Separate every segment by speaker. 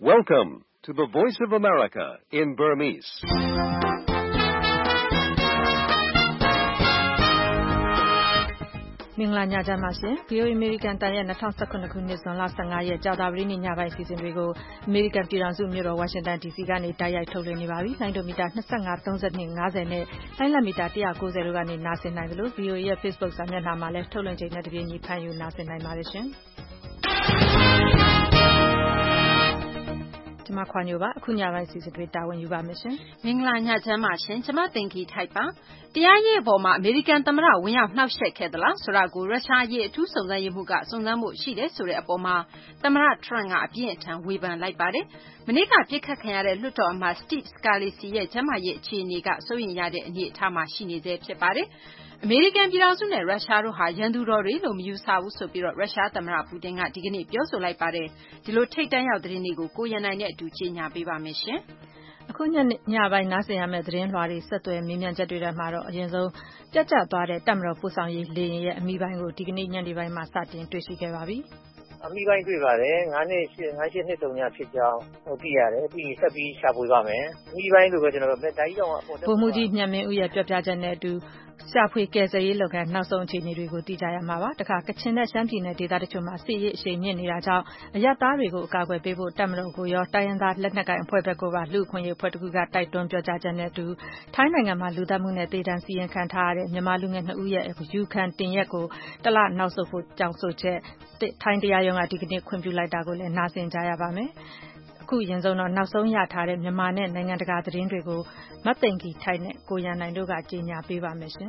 Speaker 1: Welcome to the Voice of America in Burmese.
Speaker 2: ။မင်္ဂလာညချမ်းပါရှင်။ VOA American တန်ရဲ့2019ခုနှစ်ဇွန်လ15ရက်ကြာသပတေးနေ့ညပိုင်းစီစဉ်တွေကို American ပြည်ထောင်စုမြို့တော် Washington DC ကနေတိုက်ရိုက်ထုတ်လွှင့်နေပါပြီ။လိုင်းဒိုမီတာ25 32 50နဲ့လိုင်းလတ်မီတာ190တို့ကနေနားဆင်နိုင်တယ်လို့ VOA ရဲ့ Facebook စာမျက်နှာမှာလည်းထုတ်လွှင့်ချိန်နဲ့တပြေးညီဖန်ယူနားဆင်နိုင်ပါတယ်ရှင်။ကျမခွာညိုပါအခုညပိုင်းစီစဉ်တွေတာဝန်ယူပါမယ်ရှင်
Speaker 3: မင်္ဂလာညချမ်းပါရှင်ကျမတင်ကြီးထိုက်ပါတရားရေးအပေါ်မှာအမေရိကန်သမ္မတဝင်ရောက်နှောက်ယှက်ခဲ့သလားဆိုတာကိုရုရှားရေးအထူးစုံစမ်းရေးမှူးကစုံစမ်းမှုရှိတယ်ဆိုတဲ့အပေါ်မှာသမ္မတ Trump ကအပြင်းအထန်ဝေဖန်လိုက်ပါတယ်မနေ့ကပြစ်ခတ်ခံရတဲ့လွှတ်တော်အမတ် Steve Scalise ရဲ့ကျန်းမာရေးအခြေအနေကစိုးရိမ်ရတဲ့အနေအထားမှာရှိနေသေးဖြစ်ပါတယ်အမေရိကန်ပြည်ထောင်စုနဲ့ရုရှားတို့ဟာရန်သူတော်တွေလို့မယူဆဘူးဆိုပြီးတော့ရုရှားသမ္မတပူတင်ကဒီကနေ့ပြောဆိုလိုက်ပါတယ်ဒီလိုထိတ်တန့်ရောက်သတင်းတွေကိုကိုရန်နိုင်နဲ့အတူကြီးညာပေးပါမယ်ရှင်
Speaker 2: အခုညပိုင်းနားဆင်ရမယ့်သတင်းလွှာတွေဆက်သွယ်မေးမြန်းချက်တွေထဲမှာတော့အရင်ဆုံးပြတ်ကျသွားတဲ့တပ်မတော်ပို့ဆောင်ရေးလေယာဉ်ရဲ့အမိပိုင်းကိုဒီကနေ့ညနေပိုင်းမှာစတင်တွေ့ရှိခဲ့ပါပြီ
Speaker 4: အမိပိုင်းတွေ့ပါတယ်9823ဖြစ်ကြောင်းသိရတယ်ပြီးဆက်ပြီးရှာဖွေပါမယ်အမိပိုင်းလို့ပဲကျွန်တော်တို့ဒါကြီးတော့
Speaker 2: ဗိုလ်မှူးကြီးမြတ်မင်းဦးရဲ့ပြောပြချက်နဲ့အတူရှာဖွေကယ်ဆယ်ရေးလုပ်ငန်းနောက်ဆုံးအခြေအနေတွေကိုသိကြရမှာပါတခါကချင်နဲ့ရှမ်းပြည်နယ်ဒေသတချို့မှာစစ်ရေးအရှိန်မြင့်နေတာကြောင့်အရပ်သားတွေကိုအကာအကွယ်ပေးဖို့တပ်မတော်ကိုရောတိုင်းရင်းသားလက်နက်ကိုင်အဖွဲ့ဘက်ကိုပါလူ့အခွင့်အရေးအဖွဲ့တခုကတိုက်တွန်းပြောကြားချက်နဲ့အတူထိုင်းနိုင်ငံမှာလူသတ်မှုနဲ့တေတံစီရင်ခံထားရတဲ့မြန်မာလူငယ်2ဦးရဲ့ယူခံတင်ရက်ကိုတလနောက်ဆုတ်ဖို့ကြောင်းဆိုချက်ထိုင်းတရားရုံးကဒီကနေ့ခွင့်ပြုလိုက်တာကိုလည်းနားဆင်ကြရပါမယ်အခုရင်ဆုံးတော့နောက်ဆုံးရထားတဲ့မြန်မာနဲ့နိုင်ငံတကာသတင်းတွေကိုမတ်သိင်္ဂီထိုက်နဲ့ကိုရန်နိုင်တို့ကကြီးညာပေးပါမယ်ရှင်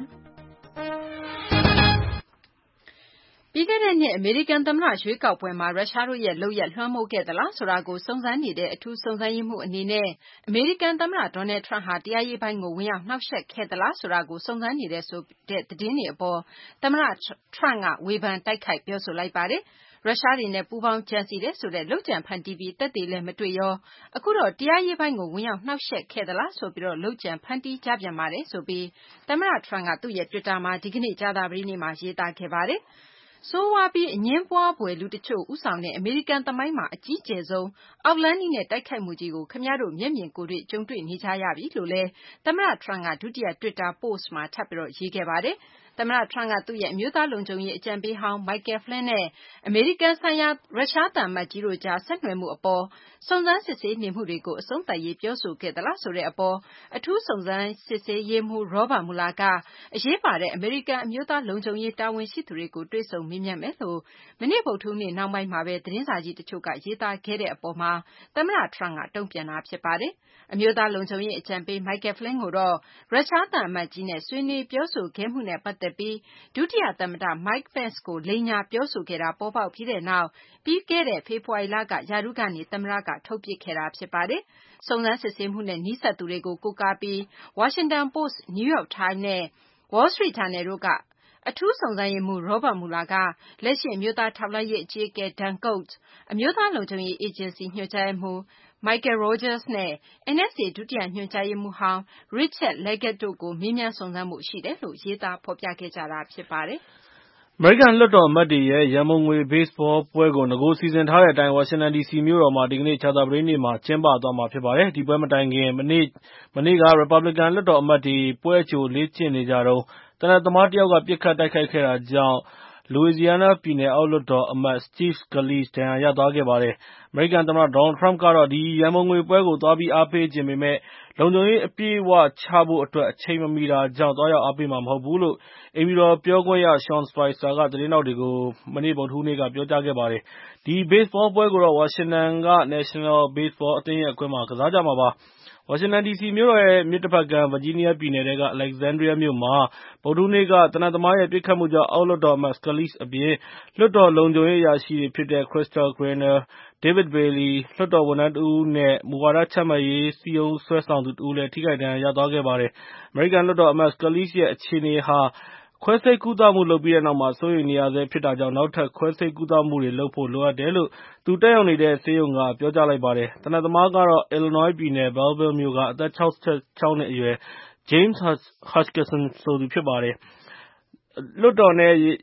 Speaker 3: ပြီးခဲ့တဲ့နှစ်အမေရိကန်သမ္မတရွေးကောက်ပွဲမှာရုရှားတို့ရဲ့လုပ်ရက်လွှမ်းမိုးခဲ့သလားဆိုတာကိုစုံစမ်းနေတဲ့အထူးစုံစမ်းရေးမှူးအနေနဲ့အမေရိကန်သမ္မတဒေါ်နယ်ထရန့်ဟာတရားရေးပိုင်းကိုဝင်ရောက်နှောက်ယှက်ခဲ့သလားဆိုတာကိုစုံစမ်းနေတဲ့ဆိုတဲ့သတင်းတွေအပေါ်သမ္မတထရန့်ကဝေဖန်တိုက်ခိုက်ပြောဆိုလိုက်ပါတယ်ရုရှားတွေနဲ့ပူးပေါင်းကြံစည်တဲ့ဆိုတဲ့လုပ်ကြံဖန်တီးပြီးတက်တည်လည်းမတွေ့ရောအခုတော့တရားရေးပိုင်းကိုဝင်ရောက်နှောက်ယှက်ခဲ့သလားဆိုပြီးတော့လုပ်ကြံဖန်တီးကြပြန်ပါတယ်ဆိုပြီးသမ္မတထရန့်ကသူ့ရဲ့ Twitter မှာဒီကနေ့ကြာသပတေးနေ့မှာရေးသားခဲ့ပါတယ်ဆိုးဝါးပြီးအငင်းပွားဖွယ်လူတချို့ဦးဆောင်တဲ့အမေရိကန်သမိုင်းမှာအကြီးကျယ်ဆုံးအောက်လန်းနီးနဲ့တိုက်ခိုက်မှုကြီးကိုခင်ဗျားတို့မျက်မြင်ကိုယ်တွေ့ကြုံတွေ့နေကြရပြီလို့လည်းသမ္မတ Trump ကဒုတိယ Twitter post မှာထပ်ပြီးတော့ရေးခဲ့ပါတယ်သမ္မတ Trump ကသူ့ရဲ့အမျိုးသားလုံခြုံရေးအကြံပေးဟောင်း Michael Flynn နဲ့အမေရိကန်ဆိုင်ရာရုရှားသံအမတ်ကြီးတို့ကြားဆက်နွယ်မှုအပေါ်စုံစမ်းစစ်ဆေးနေမှုတွေကိုအဆုံးသတ်ရေးပြောဆိုခဲ့သလားဆိုတဲ့အပေါ်အထူးစုံစမ်းစစ်ဆေးရေးမှူး Robert Mueller ကအရေးပါတဲ့အမေရိကန်အမျိုးသားလုံခြုံရေးတာဝန်ရှိသူတွေကိုတွေ့ဆုံမေးမြန်းမယ်လို့မနေ့ဗုဒ္ဓဟူးနေ့နောက်ပိုင်းမှာပဲသတင်းစာကြီးတချို့ကရေးသားခဲ့တဲ့အပေါ်မှာသမ္မတ Trump ကတုံ့ပြန်တာဖြစ်ပါတယ်အမျိုးသားလုံခြုံရေးအကြံပေး Michael Flynn ကိုတော့ရုရှားသံအမတ်ကြီးနဲ့ဆွေးနွေးပြောဆိုခဲ့မှုနဲ့ပတ်သက်ပြီးဒုတိယသမ္မတ Mike Pence ကိုလိမ်ညာပြောဆိုခဲ့တာပေါ်ပေါက်ပြီးတဲ့နောက်ပြီးခဲ့တဲ့ဖေဖော်ဝါရီလကရာထူးကနေသမ္မတကထုတ်ပစ်ခဲ့တာဖြစ်ပါတယ်စုံစမ်းစစ်ဆေးမှုနဲ့နီးစပ်သူတွေကိုကိုးကားပြီး Washington Post, New York Times နဲ့ Wall Street Journal တို့ကအထူးစုံစမ်းရေးမှူး Robert Mueller ကလက်ရှိအမျိုးသားထောက်လှမ်းရေးအကြီးအကဲ Dan Coats အမျိုးသားလုံခြုံရေးအေဂျင်စီညွှန်ကြားရေးမှူး Michael Rogers နဲ့ NSA ဒုတိယညွှန်ကြားရေးမှူးဟောင်း Richard Leggett တို့ကိုမေးမြန်းစုံစမ်းဖို့ရှိတယ်လို့ရေးသားဖော်ပြခဲ့ကြတာဖြစ်ပါတယ်
Speaker 5: အမေရိကန်လွှတ်တော်အမတ်တွေရဲ့ရန်ပုံငွေဘေ့စ်ဘောပွဲကိုငကိုစီစဉ်ထားတဲ့အတိုင်းဝါရှင်တန်ဒီစီမြို့တော်မှာဒီကနေ့ကြာသပတေးနေ့မှာကျင်းပသွားမှာဖြစ်ပါတယ်ဒီပွဲမတိုင်ခင်မနေ့ကရီပတ်ဘလစ်ကန်လွှတ်တော်အမတ်တွေပွဲအကြိုလေ့ကျင့်နေကြတော့သေနတ်သမားတယောက်ကပစ်ခတ်တိုက်ခိုက်ခဲ့တာကြောင့်Louisiana ပြည်နယ်အောက်လွှတ်တော်အမတ် Steve Scalise ဒဏ်ရာရသွားခဲ့ပါတယ်။အမေရိကန်သမ္မတ Donald Trump ကတော့ဒီရန်ပုံငွေပွဲကိုသွားပြီးအားပေးချင်ပေမဲ့လုံခြုံရေးအပြည့်အဝချဖို့အတွက်အချိန်မမီတာကြောင့်သွားရောက်အားပေးမှာမဟုတ်ဘူးလို့အိမ်ဖြူတော်ပြောခွင့်ရ Sean Spicer ကသတင်းထောက်တွေကိုမနေ့ဗုဒ္ဓဟူးနေ့ကပြောကြားခဲ့ပါတယ်။ဒီဘေ့စ်ဘောပွဲကိုတော့ဝါရှင်တန်က National Baseball အသင်းရဲ့အကွင်းမှာကစားကြမှာပါ။ဝါရှင်တန်ဒီစီမြို့တော်ရဲ့မြစ်တဘက်ကမ်းဗာဂျီးနီးယားပြည်နယ်ထဲက Alexandria မြို့မှာဗုဒ္ဓဟူးနေ့ကသေနတ်သမားရဲ့ပစ်ခတ်မှုကြောင့်အောက်လွှတ်တော်အမတ် Scalise အပြင်လွှတ်တော်လုံခြုံရေးအရာရှိတွေဖြစ်တဲ့ Crystal Greener, David Bailey လွှတ်တော်ဝန်ထမ်းတဦးနဲ့မူဝါဒချမှတ်ရေးစည်းရုံးဆွဲဆောင်သူတဦးလည်းထိခိုက်ဒဏ်ရာရသွားခဲ့ပါတယ်။အမေရိကန်လွှတ်တော်အမတ် Scalise ရဲ့အခြေအနေဟာခွဲစိတ်ကုသမှုလုပ်ပြီးတဲ့နောက်မှာစိုးရိမ်နေရဆဲဖြစ်တာကြောင့်နောက်ထပ်ခွဲစိတ်ကုသမှုတွေလုပ်ဖို့လိုအပ်တယ်လို့သူတက်ရောက်နေတဲ့ဆေးရုံကပြောကြားလိုက်ပါတယ်။သေနတ်သမားကတော့ Illinois ပြည်နယ် Belleville မြို့ကအသက်66နှစ်အရွယ် James Hutchinson ဆိုသူဖြစ်ပါတယ်။လွှတ်တော်နဲ့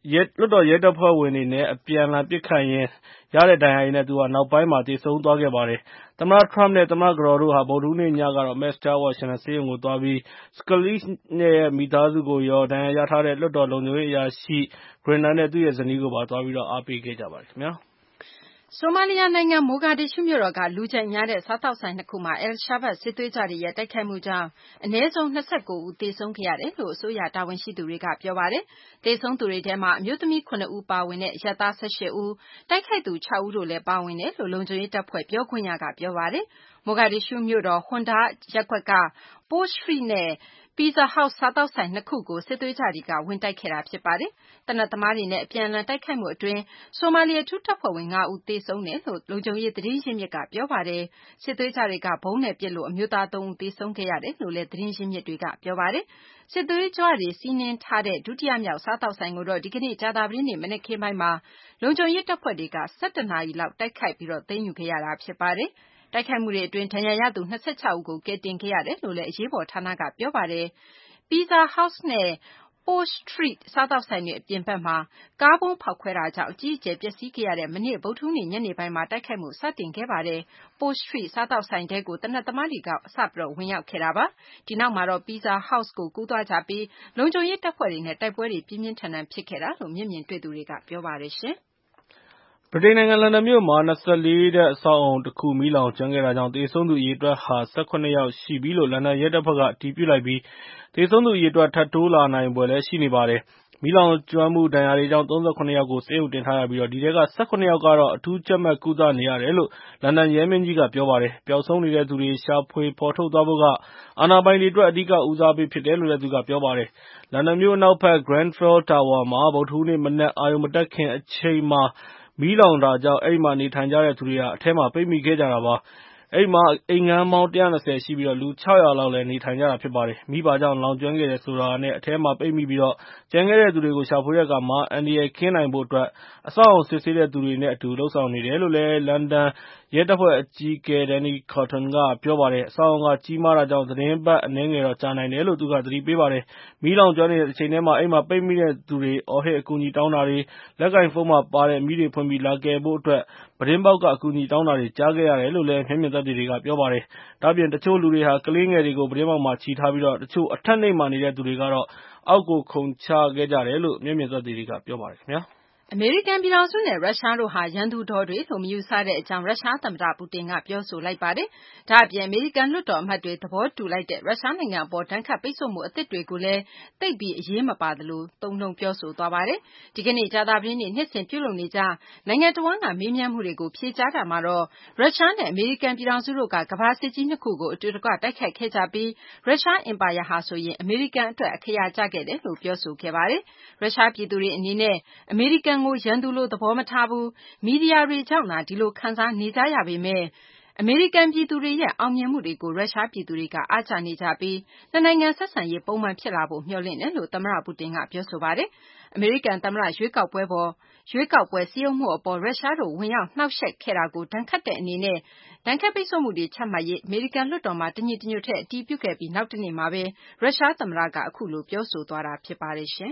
Speaker 5: လွှတ်တော်ရဲတပ်ဖွဲ့ဝင်တွေနဲ့အပြန်အလှန်ပစ်ခတ်ရင်းရတဲ့ဒဏ်ရာတွေနဲ့သူနောက်ပိုင်းမှာသေဆုံးသွားခဲ့ပါတယ်။ သမ္မတ Trump နဲ့သမ္မတကတော်တို့ဟာဗုဒ္ဓဟူးနေ့ညကတော့ Mass General ဝါရှင်တန်ဆေးရုံကိုသွားပြီး Scalise ရဲ့မိသားစုကိုရော ဒဏ်ရာရထားတဲ့လွှတ်တော်လုံခြုံရေးအရာရှိ Grinder နဲ့သူ့ရဲ့ဇနီးကိုပါသွားပြီးအားပေးခဲ့ကြပါတယ်ခင်ဗျာ။
Speaker 3: ဆိုမာလီယာနိုင်ငံ မိုဂါဒစ်ရှူးမြို့တော်ကလူကြိုက်များတဲ့စားသောက်ဆိုင်2ခုမှာ al-Shabaab စစ်သွေးကြွတွေရဲ့တိုက်ခိုက်မှုကြောင့်အနည်းဆုံး29ဦးသေဆုံးခဲ့ရတယ်လို့အစိုးရတာဝန်ရှိသူတွေကပြောပါတယ်။သေဆုံးသူတွေထဲမှာအမျိုးသမီး9ဦးပါဝင်တဲ့အရပ်သား18ဦးတိုက်ခိုက်သူ6ဦးတို့လည်းပါဝင်တယ်လို့လုံခြုံရေးတပ်ဖွဲ့ပြောခွင့်ရကပြောပါတယ်။မိုဂါဒစ်ရှူးမြို့တော် Honda ရပ်ကွက်က Port Street နဲ့ Pizza House စားသောက်ဆိုင်2ခုကိုစစ်သွေးကြွတွေကဝင်တိုက်ခဲ့တာဖြစ်ပါတယ်။သေနတ်သမားတွေနဲ့အပြန်အလှန်တိုက်ခိုက်မှုအတွင်းဆိုမာလီအထူးတပ်ဖွဲ့ဝင်5ဦးသေဆုံးတယ်လို့လုံခြုံရေးသတင်းရင်းမြစ်ကပြောပါတယ်။စစ်သွေးကြွတွေကဗုံးနဲ့ပစ်လို့အမျိုးသား3ဦးသေဆုံးခဲ့ရတယ်လို့လည်းသတင်းရင်းမြစ်တွေကပြောပါတယ်။စစ်သွေးကြွတွေစီးနင်းထားတဲ့ဒုတိယမြောက်စားသောက်ဆိုင်ကိုတော့ဒီကနေ့ကြာသပတေးနေ့မနက်ခင်းပိုင်းမှာလုံခြုံရေးတပ်ဖွဲ့တွေက17နာရီလောက်တိုက်ခိုက်ပြီးသိမ်းယူခဲ့ရတာဖြစ်ပါတယ်။တိုက်ခိုက်မှုတွေအတွင်းဒဏ်ရာရသူ26ဦးကိုကယ်တင်ခဲ့ရတယ်လို့လည်းအရေးပေါ်ဌာနကပြောပါတယ်။ Pizza House နဲ့ Port Street စားသောက်ဆိုင်တွေအပြင်ဘက်မှာကားဗုံးဖောက်ခွဲတာကြောင့်အကြီးအကျယ်ပျက်စီးခဲ့ရတဲ့မနေ့ဗုဒ္ဓဟူးနေ့ညနေပိုင်းမှာတိုက်ခိုက်မှုစတင်ခဲ့ပါတယ်။ Port Street စားသောက်ဆိုင်ထဲကိုသေနတ်သမားတွေကဝင်ရောက်ခဲ့တာပါ။ဒီနောက်မှာတော့ Pizza House ကိုကူးသွားကြပြီးလုံခြုံရေးတပ်ဖွဲ့တွေနဲ့တိုက်ပွဲတွေပြင်းပြင်းထန်ထန်ဖြစ်ခဲ့တာလို့မျက်မြင်တွေ့သူတွေကပြောပါတယ်။
Speaker 5: ဗြိတိန်နိုင်ငံလန်ဒန်မြို့မှာ24ထပ်အဆောက်အအုံတခုမီးလောင်ကျွမ်းခဲ့တာကြောင့်သေဆုံးသူအရေအတွက်ဟာ18ယောက်ရှိပြီလို့လန်ဒန်ရဲတပ်ဖွဲ့ကအတည်ပြုလိုက်ပြီးသေဆုံးသူအရေအတွက်ထပ်တိုးလာနိုင်ဖွယ်လည်းရှိနေပါတယ်။မီးလောင်ကျွမ်းမှုဒဏ်ရာတွေကြောင့်38ယောက်ကိုဆေးရုံတင်ထားရပြီးဒီထဲက18ယောက်ကတော့အထူးကြပ်မတ်ကုသနေရတယ်လို့လန်ဒန်ရဲမင်းကြီးကပြောပါတယ်။ပျောက်ဆုံးနေတဲ့သူတွေရှာဖွေဖော်ထုတ်သွားဖို့ကအာဏာပိုင်တွေအတွက်အဓိကဦးစားပေးဖြစ်တယ်လို့လည်းသူကပြောပါတယ်။လန်ဒန်မြို့အနောက်ဘက် Grenfell Tower မှာဗုဒ္ဓဟူးနေ့မနက်အာရုံမတက်ခင်အချိန်မှာမီးလောင်တာကြောင့်အဲဒီမှာနေထိုင်ကြတဲ့သူတွေအထဲမှာပိတ်မိခဲ့ကြတာပါ။ အဲဒီမှာအိမ်ငန်းပေါင်း120ရှိပြီးလူ600လောက်လည်းနေထိုင်ကြတာဖြစ်ပါတယ်။မီးဘာကြောင့်လောင်ကျွမ်းခဲ့တယ်ဆိုတာနဲ့အထဲမှာပိတ်မိပြီးကျန်ခဲ့တဲ့သူတွေကိုရှာဖွေတဲ့အခါအန္တရာယ်ကင်းနိုင်ဖို့အတွက်အဆောက်အအုံစစ်ဆေးတဲ့သူတွေနဲ့အတူလုပ်ဆောင်နေတယ်လို့လည်းလန်ဒန်ရဲတပ်ဖွဲ့အကြီးအကဲ Danny Corton ကပြောပါတယ်။အဆောက်အအုံကကြီးမားတာကြောင့်သီတင်းပတ်အနည်းငယ်တော့ကြာနိုင်တယ်လို့သူကသတိပေးပါတယ်။မီးလောင်ကျွမ်းနေတဲ့တချိန်တည်းမှာအဲဒီမှာပိတ်မိနေတဲ့သူတွေအော်ဟစ်အကူအညီတောင်းတာတွေလက်ကိုင်ဖုန်းမှာပါတဲ့မီးတွေဖွင့်ပြီးလာကယ်ဖို့အတွက်ပြတင်းပေါက်ကအကူအညီတောင်းတာတွေကြားခဲ့ရတယ်လို့လည်းမျက်မြင်သက်သေတွေကပြောပါတယ်။ဒါ့အပြင်တချို့လူတွေဟာကလေးငယ်တွေကိုပြတင်းပေါက်မှာချီထားပြီးတချို့အထပ်နိမ့်မှာနေတဲ့သူတွေကတော့အောက်ကိုခုန်ချခဲ့ကြတယ်လို့မျက်မြင်သက်သေတွေကပြောပါတယ်ခင်ဗျာ။
Speaker 3: အမေရိကန်ပြည်ထောင်စုနဲ့ရုရှားတို့ဟာရန်သူတော်တွေလို့မယူဆတဲ့အကြောင်းရုရှားသမ္မတပူတင်ကပြောဆိုလိုက်ပါတယ်။ဒါ့အပြင်အမေရိကန်လွှတ်တော်အမတ်တွေသဘောတူလိုက်တဲ့ရုရှားနိုင်ငံအပေါ်ဒဏ်ခတ်ပိတ်ဆို့မှုအသစ်တွေကိုလည်းသိပ်ပြီးအရေးမပါသလိုသုံးနှုန်းပြောဆိုသွားပါတယ်။ဒီကနေ့ကြာသပတေးနေ့နှစ်စဉ်ပြုလုပ်နေကြနိုင်ငံတဝန်းကမေးမြန်းမှုတွေကိုဖြေကြားတာမှာတော့ရုရှားနဲ့အမေရိကန်ပြည်ထောင်စုတို့ကကမ္ဘာစစ်ကြီး2ခုကိုအတူတကွတိုက်ခိုက်ခဲ့ကြပြီးရုရှားအင်ပါယာဟာဆိုရင်အမေရိကန်အတွက်အခရာကျခဲ့တယ်လို့ပြောဆိုခဲ့ပါတယ်။ရုရှားပြည်သူတွေအနေနဲ့အမေရိကန်ကိုရန်သူလိုသဘောမထားဘူး။မီဒီယာတွေကြောင့်သာဒီလိုခံစားနေကြရပေမယ့်အမေရိကန်ပြည်သူတွေရဲ့အောင်မြင်မှုတွေကိုရုရှားပြည်သူတွေကအားကျနေကြပြီးနှစ်နိုင်ငံဆက်ဆံရေးပုံမှန်ဖြစ်လာဖို့မျှော်လင့်တယ်လို့သမ္မတပူတင်ကပြောဆိုပါတယ်။အမေရိကန်သမ္မတရွေးကောက်ပွဲစည်းရုံးမှုအပေါ်ရုရှားတို့ဝင်ရောက်နှောင့်ယှက်ခဲ့တာကိုဒဏ်ခတ်တဲ့အနေနဲ့ဒဏ်ခတ်ပိတ်ဆို့မှုတွေချမှတ်ရေးအမေရိကန်လွှတ်တော်မှာတညီတညွတ်တည်းအတည်ပြုခဲ့ပြီးနောက်တနေ့မှာပဲရုရှားသမ္မတကအခုလိုပြောဆိုသွားတာဖြစ်ပါတယ်။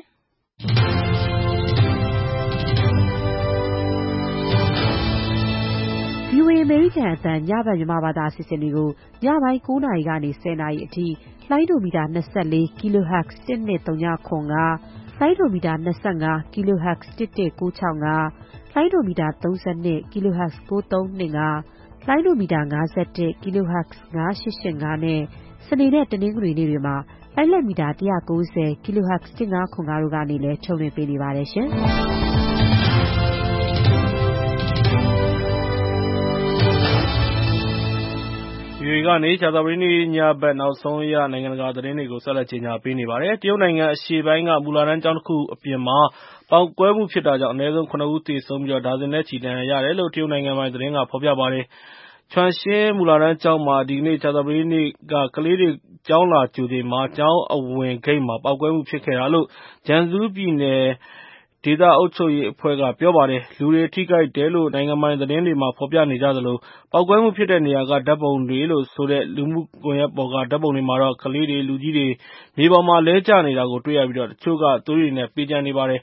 Speaker 6: VOA အမေရိကန်အသံညဘက်မြန်မာဘာသာအစီအစဉ်တွေကိုညပိုင်း9နာရီကနေ10နာရီအထိလိုင်းဒိုမီတာ24 kHz 12395လိုင်းဒိုမီတာ25 kHz 11965လိုင်းဒိုမီတာ32 kHz 9325လိုင်းဒိုမီတာ51 kHz 9885နဲ့စနေနဲ့တနင်္ဂနွေနေ့တွေမှာလိုင်းလက်မီတာ190 kHz 1505တို့ကနေလည်းထုတ်လွှင့်ပေးနေပါတယ်ရှင်။
Speaker 5: VOA ကနေကြာသပတေးနေ့ညဘက်နောက်ဆုံးရနိုင်ငံတကာသတင်းတွေကိုဆက်လက်ကြေညာပေးနေပါတယ်။ တရုတ်နိုင်ငံအရှေ့ပိုင်းကမူလတန်းကျောင်းတစ်ခုအပြင်မှာပေါက်ကွဲမှုဖြစ်တာကြောင့်အနည်းဆုံး9ဦးသေဆုံးပြီးဒါဇင်နဲ့ချီဒဏ်ရာရတယ်လို့တရုတ်နိုင်ငံပိုင်သတင်းကဖော်ပြပါတယ်။ Chuanxin မူလတန်းကျောင်းမှာဒီကနေ့ကြာသပတေးနေ့ကကလေးတွေကျောင်းလာကြိုချိန်မှာကျောင်းအဝင်ဂိတ်မှာပေါက်ကွဲမှုဖြစ်ခဲ့တာလို့ Jiangsu ပြည်နယ်ဒေသအုပ်ချုပ်ရေးအဖွဲ့ကပြောပါတယ်။ လူတွေထိခိုက်တယ်လို့နိုင်ငံပိုင်သတင်းတွေမှာဖော်ပြနေကြသလိုပေါက်ကွဲမှုဖြစ်တဲ့နေရာကဓာတ်ပုံတွေလို့ဆိုတဲ့လူမှုကွန်ရက်ပေါ်ကဓာတ်ပုံတွေမှာတော့ကလေးတွေလူကြီးတွေမြေပေါ်မှာလဲကျနေတာကိုတွေ့ရပြီးတချို့ကသွေးတွေနဲ့ပေကျံနေပါတယ်။ ပေါ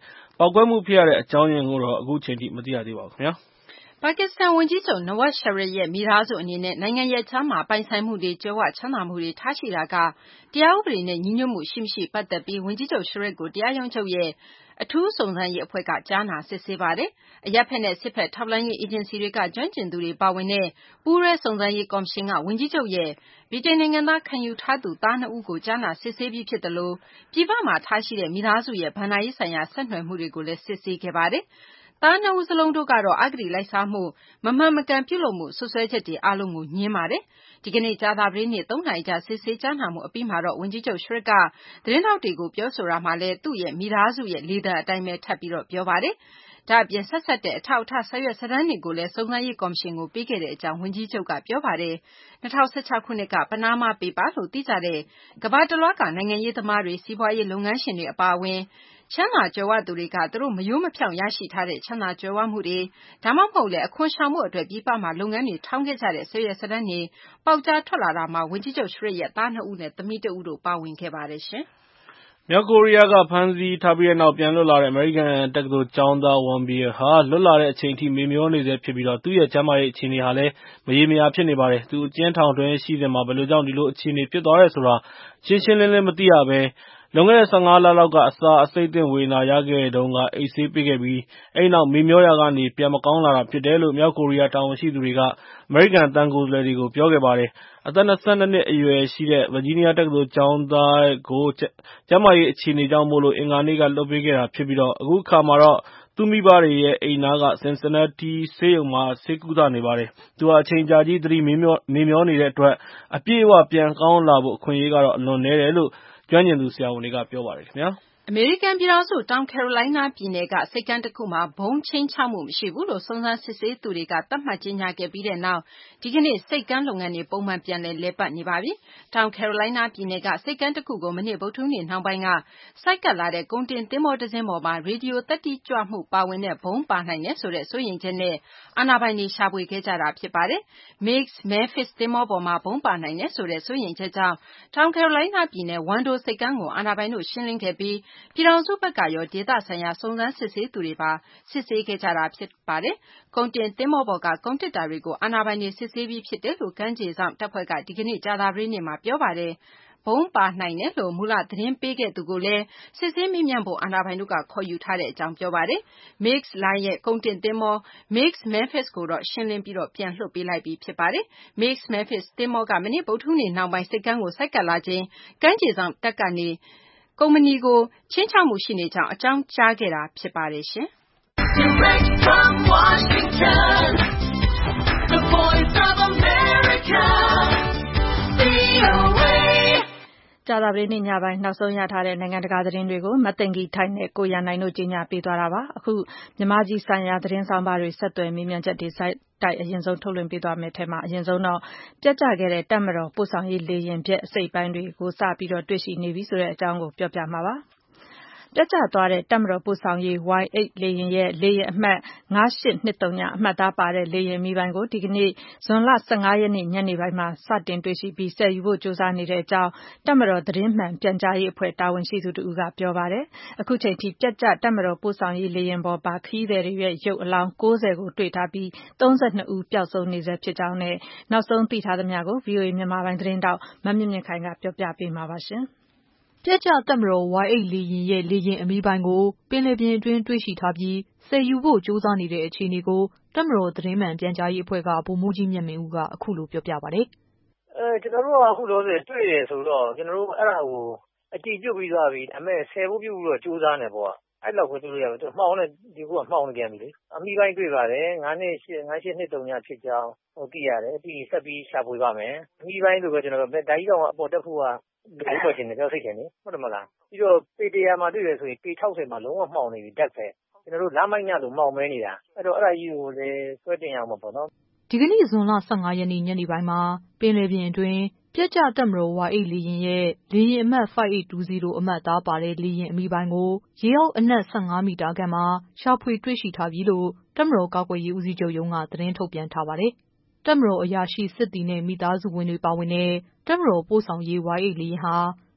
Speaker 5: ပောက်ကွဲမှုဖြစ်ရတဲ့အကြောင်းရင်းကိုတော့အခုချိန်ထိမသိရသေးပါဘူးခင်ဗျာ
Speaker 3: ပါကစ္စတန်ဝန်ကြီးချုပ် Nawaz Sharif ရဲ့မိသားစုအနေနဲ့နိုင်ငံရဲ့ခြားမှာပိုင်ဆိုင်မှုတွေကြွယ်ဝချမ်းသာမှုတွေထားရှိတာကတရားဥပဒေနဲ့ညီညွတ်မှုရှိမရှိပတ်သက်ပြီးဝန်ကြီးချုပ် Sharif ကိုတရားရုံးချုပ်ရဲ့အထူးစုံစမ်းရေးအဖွဲ့ကကြားနာစစ်ဆေးပါတယ်။အရပ်ဖက်နဲ့စစ်ဖက်ထောက်လှမ်းရေးအေဂျင်စီတွေကကျွမ်းကျင်သူတွေပါဝင်တဲ့ပူးရဲစုံစမ်းရေးကော်မရှင်ကဝန်ကြီးချုပ်ရဲ့ဗြိတိန်နိုင်ငံသားခံယူထားသူသား2ဦးကိုကြားနာစစ်ဆေးပြီးဖြစ်တယ်လို့ပြည်ပမှာထားရှိတဲ့မိသားစုရဲ့ဗဏ္ဍာရေးဆိုင်ရာဆက်နွယ်မှုတွေကိုလည်းစစ်ဆေးခဲ့ပါတယ်။သား2ဦးစလုံးတို့ကတော့အဂတိလိုက်စားမှုမမှန်မကန်ပြုလုပ်မှုဆွဆွဲချက်တွေအားလုံးကိုညှင်းပါတယ်။ဒီကနေ့ကြာသပတေးနေ့3နာရီကြာစစ်ဆေးကြားနာမှုအပြီးမှာတော့ဝန်ကြီးချုပ် Sharif ကသတင်းထောက်တွေကိုပြောဆိုတာမှာလည်းသူ့ရဲ့မိသားစုရဲ့လေသံအတိုင်းပဲထပ်ပြီးတော့ပြောပါတယ်။ဒါ့အပြင်ဆက်တဲ့အထောက်အထားစာရွက်စာတမ်းတွေကိုလည်းစုံစမ်းရေးကော်မရှင်ကိုပေးခဲ့တဲ့အကြောင်းဝန်ကြီးချုပ်ကပြောပါတယ်။2016ခုနှစ်ကပနားမားပေပါလို့သိကြတဲ့ကမ္ဘာတလွှားကနိုင်ငံရေးသမားတွေစီးပွားရေးလုပ်ငန်းရှင်တွေအပါအဝင်ချမ်းသာကြွယ်ဝသူတွေကသူတို့မယိုးမဖြောင့်ရရှိထားတဲ့ချမ်းသာကြွယ်ဝမှုတွေဒါမှမဟုတ်လည်းအခွန်ရှောင်မှုအတွက်ပြည်ပမှာလုပ်ငန်းတွေထောင်းခဲ့ကြတဲ့ဆွေရစတဲ့နေပေါက်ကြားထွက်လာတာမှာဝန်ကြီးချုပ် Sharif ရဲ့သား2ဦးနဲ့သမီး1ဦးတို့ပါဝင်ခဲ့ပါတယ်ရှင်
Speaker 5: ။မြောက်ကိုရီးယားကဖမ်းဆီးထားပြီးတဲ့နောက်ပြန်လွတ်လာတဲ့အမေရိကန်တက္ကသိုလ်ကျောင်းသား Won Bil ဟာလွတ်လာတဲ့အချိန်ထိမေမျောနေဆဲဖြစ်ပြီးသူ့ရဲ့ကျန်းမာရေးအခြေအနေဟာလည်းမရေမရာဖြစ်နေပါတယ်။သူအကျဉ်းထောင်တွင်းရှိစဉ်မှာဘယ်လိုကြောင့်ဒီလိုအခြေအနေဖြစ်သွားတယ်ဆိုတာရှင်းရှင်းလင်းလင်းမသိရဘဲလွန်ခဲ့တဲ့15လလောက်ကအစာအဆိပ်သင့်ဝေဒနာရခဲ့တုန်းကအိတ်ဆေးပေးခဲ့ပြီးအဲဒီနောက်မေမျောရာကနေပြန်မကောင်းလာတာဖြစ်တယ်လို့မြောက်ကိုရီးယားတာဝန်ရှိသူတွေကအမေရိကန်တန်ကိုယ်စားလှယ်တွေကိုပြောခဲ့ပါတယ်။အသက်22နှစ်အရွယ်ရှိတဲ့ဗာဂျီးနီးယားတက္ကသိုလ်ကျောင်းသားကိုကျန်းမာရေးအခြေအနေကြောင့်အင်္ဂါနေ့ကလွှတ်ပေးခဲ့တာဖြစ်ပြီးအခုအခါမှာတော့သူ့မိဘတွေရဲ့အိမ်နားက Cincinnati ဆေးရုံမှာဆေးကုသနေပါတယ်။သူဟာအချိန်ကြာကြီးသတိမေ့မျောနေတဲ့အတွက်အပြည့်အဝပြန်ကောင်းလာဖို့အခွင့်အရေးကတော့အလွန်နည်းတယ်လို့ကျွမ်းကျင်သူဆရာဝန်တွေကပြောပါတယ်ခင်ဗျာ။
Speaker 3: အမေရိကန်ပြည်ထောင်စုတောင်ကယ်ရိုလိုင်းနားပြည်နယ်ကဆိပ်ကမ်းတစ်ခုမှာဗုံးချင်းချောက်မှုမရှိဘူးလို့စုံစမ်းစစ်ဆေးသူတွေကသတ်မှတ်ကြေညာခဲ့ပြီးတဲ့နောက်ဒီကနေ့ဆိပ်ကမ်းလုပ်ငန်းတွေပုံမှန်ပြန်လည်ပတ်နေပါပြီ။တောင်ကယ်ရိုလိုင်းနားပြည်နယ်ကဆိပ်ကမ်းတစ်ခုကိုမနေ့ဗုဒ္ဓဟူးနေ့နှောင်းပိုင်းကဆိုက်ကပ်လာတဲ့ကုန်တင်သင်္ဘောတစ်စင်းပေါ်မှာရေဒီယိုသတ္တိကြွမှုပါဝင်တဲ့ဗုံးပါနိုင်တယ်ဆိုတဲ့စိုးရိမ်ချက်နဲ့အာဏာပိုင်တွေရှာဖွေခဲ့ကြတာဖြစ်ပါတယ်။ Mix Memphis သင်္ဘောပေါ်မှာဗုံးပါနိုင်တယ်ဆိုတဲ့စိုးရိမ်ချက်ကြောင့်တောင်ကယ်ရိုလိုင်းနားပြည်နယ်Wandoဆိပ်ကမ်းကိုအာဏာပိုင်တို့ရှင်းလင်းခဲ့ပြီးပြည်ထောင်စုဘက်ကရောဒေသဆိုင်ရာစုံစမ်းစစ်ဆေးသူတွေပါစစ်ဆေးခဲ့ကြတာဖြစ်ပါတယ်။ကုန်တင်သင်္ဘောပေါ်ကကုန်တစ်တာတွေကိုအာဏာပိုင်တွေစစ်ဆေးပြီးဖြစ်တယ်လို့ကမ်းခြေစောင့်တပ်ဖွဲ့ကဒီကနေ့ကြာသပတေးနေ့မှာပြောပါတယ်။ဗုံးပါနိုင်တယ်လို့မူလသတင်းပေးခဲ့သူကိုလည်းစစ်ဆေးမေးမြန်းဖို့အာဏာပိုင်တို့ကခေါ်ယူထားတဲ့အကြောင်းပြောပါတယ်။ Mix Line ရဲ့ကုန်တင်သင်္ဘော Mix Memphis ကိုတော့ရှင်းလင်းပြီးပြန်လွှတ်ပေးလိုက်ပြီဖြစ်ပါတယ်။ Mix Memphis သင်္ဘောကမနေ့ဗုဒ္ဓဟူးနေ့နှောင်းပိုင်းဆိပ်ကမ်းကိုဆိုက်ကပ်လာချိန်ကမ်းခြေစောင့်တပ်ကနေကုမ္ပဏီကိုခြိမ်းခြောက်မှုရှိနေကြောင်းအကြောင်းကြားခဲ့တာဖြစ်ပါတယ်ရှင်။ Direct from Washington, the voice of America, VOA
Speaker 2: ကြာသပတေးနေ့ညပိုင်းနောက်ဆုံးရထားတဲ့နိုင်ငံတကာသတင်းတွေကိုမသိင်္ဂီထိုက်နဲ့ကိုရန်နိုင်တို့ကြီးညာပေးသွားတာပါ။အခုမြန်မာကြီးဆိုင်ရာသတင်းဆောင်ပါတွေဆက်သွယ်မေးမြန်းချက်တွေစိုက်တိုက်အရင်ဆုံးထုတ်လွှင့်ပေးသွားမယ့်ထဲမှာအရင်ဆုံးတော့ပြတ်ကျခဲ့တဲ့တပ်မတော်ပို့ဆောင်ရေးလေယာဉ်ဖြင့်အစိပ်ပိုင်းတွေကိုစပြီးတော့တွေ့ရှိနေပြီဆိုတဲ့အကြောင်းကိုပြောပြမှာပါ။ပြတ်ကျသွားတဲ့တပ်မတော်ပို့ဆောင်ရေး Y8 လေယာဉ်ရဲ့လေယာဉ်အမှတ်5820အမှတ်သားပါတဲ့လေယာဉ်အမီပိုင်းကိုဒီကနေ့ဇွန်လ15ရက်နေ့ညနေပိုင်းမှာစတင်တွေ့ရှိပြီးဆယ်ယူဖို့ကြိုးစားနေတဲ့အကြောင်းတပ်မတော်သတင်းမှန်ပြန်ကြားရေးအဖွဲ့တာဝန်ရှိသူတဦးကပြောပါတယ်။အခုချိန်ထိပြတ်ကျတပ်မတော်ပို့ဆောင်ရေးလေယာဉ်ပေါ်ပါခရီးသည်တွေရဲ့ရုပ်အလောင်း90ကိုတွေ့ထားပြီး32ဦးပျောက်ဆုံးနေဆဲဖြစ်ကြောင်းနဲ့နောက်ဆုံးသိထားသမျှကို VOA မြန်မာပိုင်းသတင်းတောက်မမြင့်မြင့်ခိုင်ကပြောပြပေးမှာပါရှင်။
Speaker 6: ပြတ်ကျတပ်မတော် Y8 လေယာဉ်ရဲ့လေယာဉ်အမီးပိုင်းကိုပင်လယ်ပြင်အတွင်းတွေ့ရှိထားပြီးဆယ်ယူဖို့ကြိုးစားနေတဲ့အခြေအနေကိုတပ်မတော်သတင်းမှန်ပြန်ကြားရေးအဖွဲ့ကဗိုလ်မှူးကြီးမြတ်မင်းဦးကအခုလိုပြောပြပါတယ်
Speaker 4: ။ကျွန်တော်တို့ကအခုလောဆယ်တွေ့တယ်ဆိုတော့ကျွန်တော်တို့အဲ့ဒါကိုအကြည့်ပြုတ်ပြီးသွားပြီဒါပေမဲ့ဆယ်ဖို့ပြုတ်ပြီးတော့ကြိုးစားနေပေါ့။အဲ့လောက်ကိုတွေ့ရမယ်။မှောင်နဲ့ဒီခုကမှောင်နေပြန်ပြီလေ။အမီးပိုင်းတွေ့ပါတယ်။9823ဖြစ်ကြောင်းသိရတယ်။ပြီးဆက်ပြီးရှာဖွေပါမယ်။အမီးပိုင်းလို့ပဲကျွန်တော်တို့ဒါကြီးတော့အပေါ်တက်ဖို့ကဒီလိုချင်းနေကြောက်စိတ်တယ်နေဟုတ်တယ်မလားပြီးတော့ပေ100မှာတွေ့ရဆိုရင်ပေ60မှာလုံးဝမှောင်နေပြီဓာတ်ပဲကျွန်တော်တို့လမ်းမိုက်ညလိုမှောင်မဲနေတာအဲ့တော့အဲ့ဒါကြီးကိုလည်းဆွဲတင်ရမှာပေါ့နော်
Speaker 6: ဒီကနေ့ဇွန်လ15ရက်နေ့ညနေပိုင်းမှာပင်လယ်ပြင်အတွင်းပြတ်ကျတပ်မတော် Y8 လေယာဉ်ရဲ့လေယာဉ်အမှတ်5820အမှတ်သားပါတဲ့လေယာဉ်အမီးပိုင်းကိုရေအောက်အနက်15မီတာခန့်မှာရှာဖွေတွေ့ရှိထားပြီလို့တပ်မတော်ကာကွယ်ရေးဦးစီးချုပ်ရုံးကသတင်းထုတ်ပြန်ထားပါတယ်တပ်မတော်အရာရှိစစ်သည်နဲ့မိသားစုဝင်တွေပါဝင်တဲ့တပ်မတော်ပို့ဆောင်ရေး Y8 လေယာဉ်ဟာ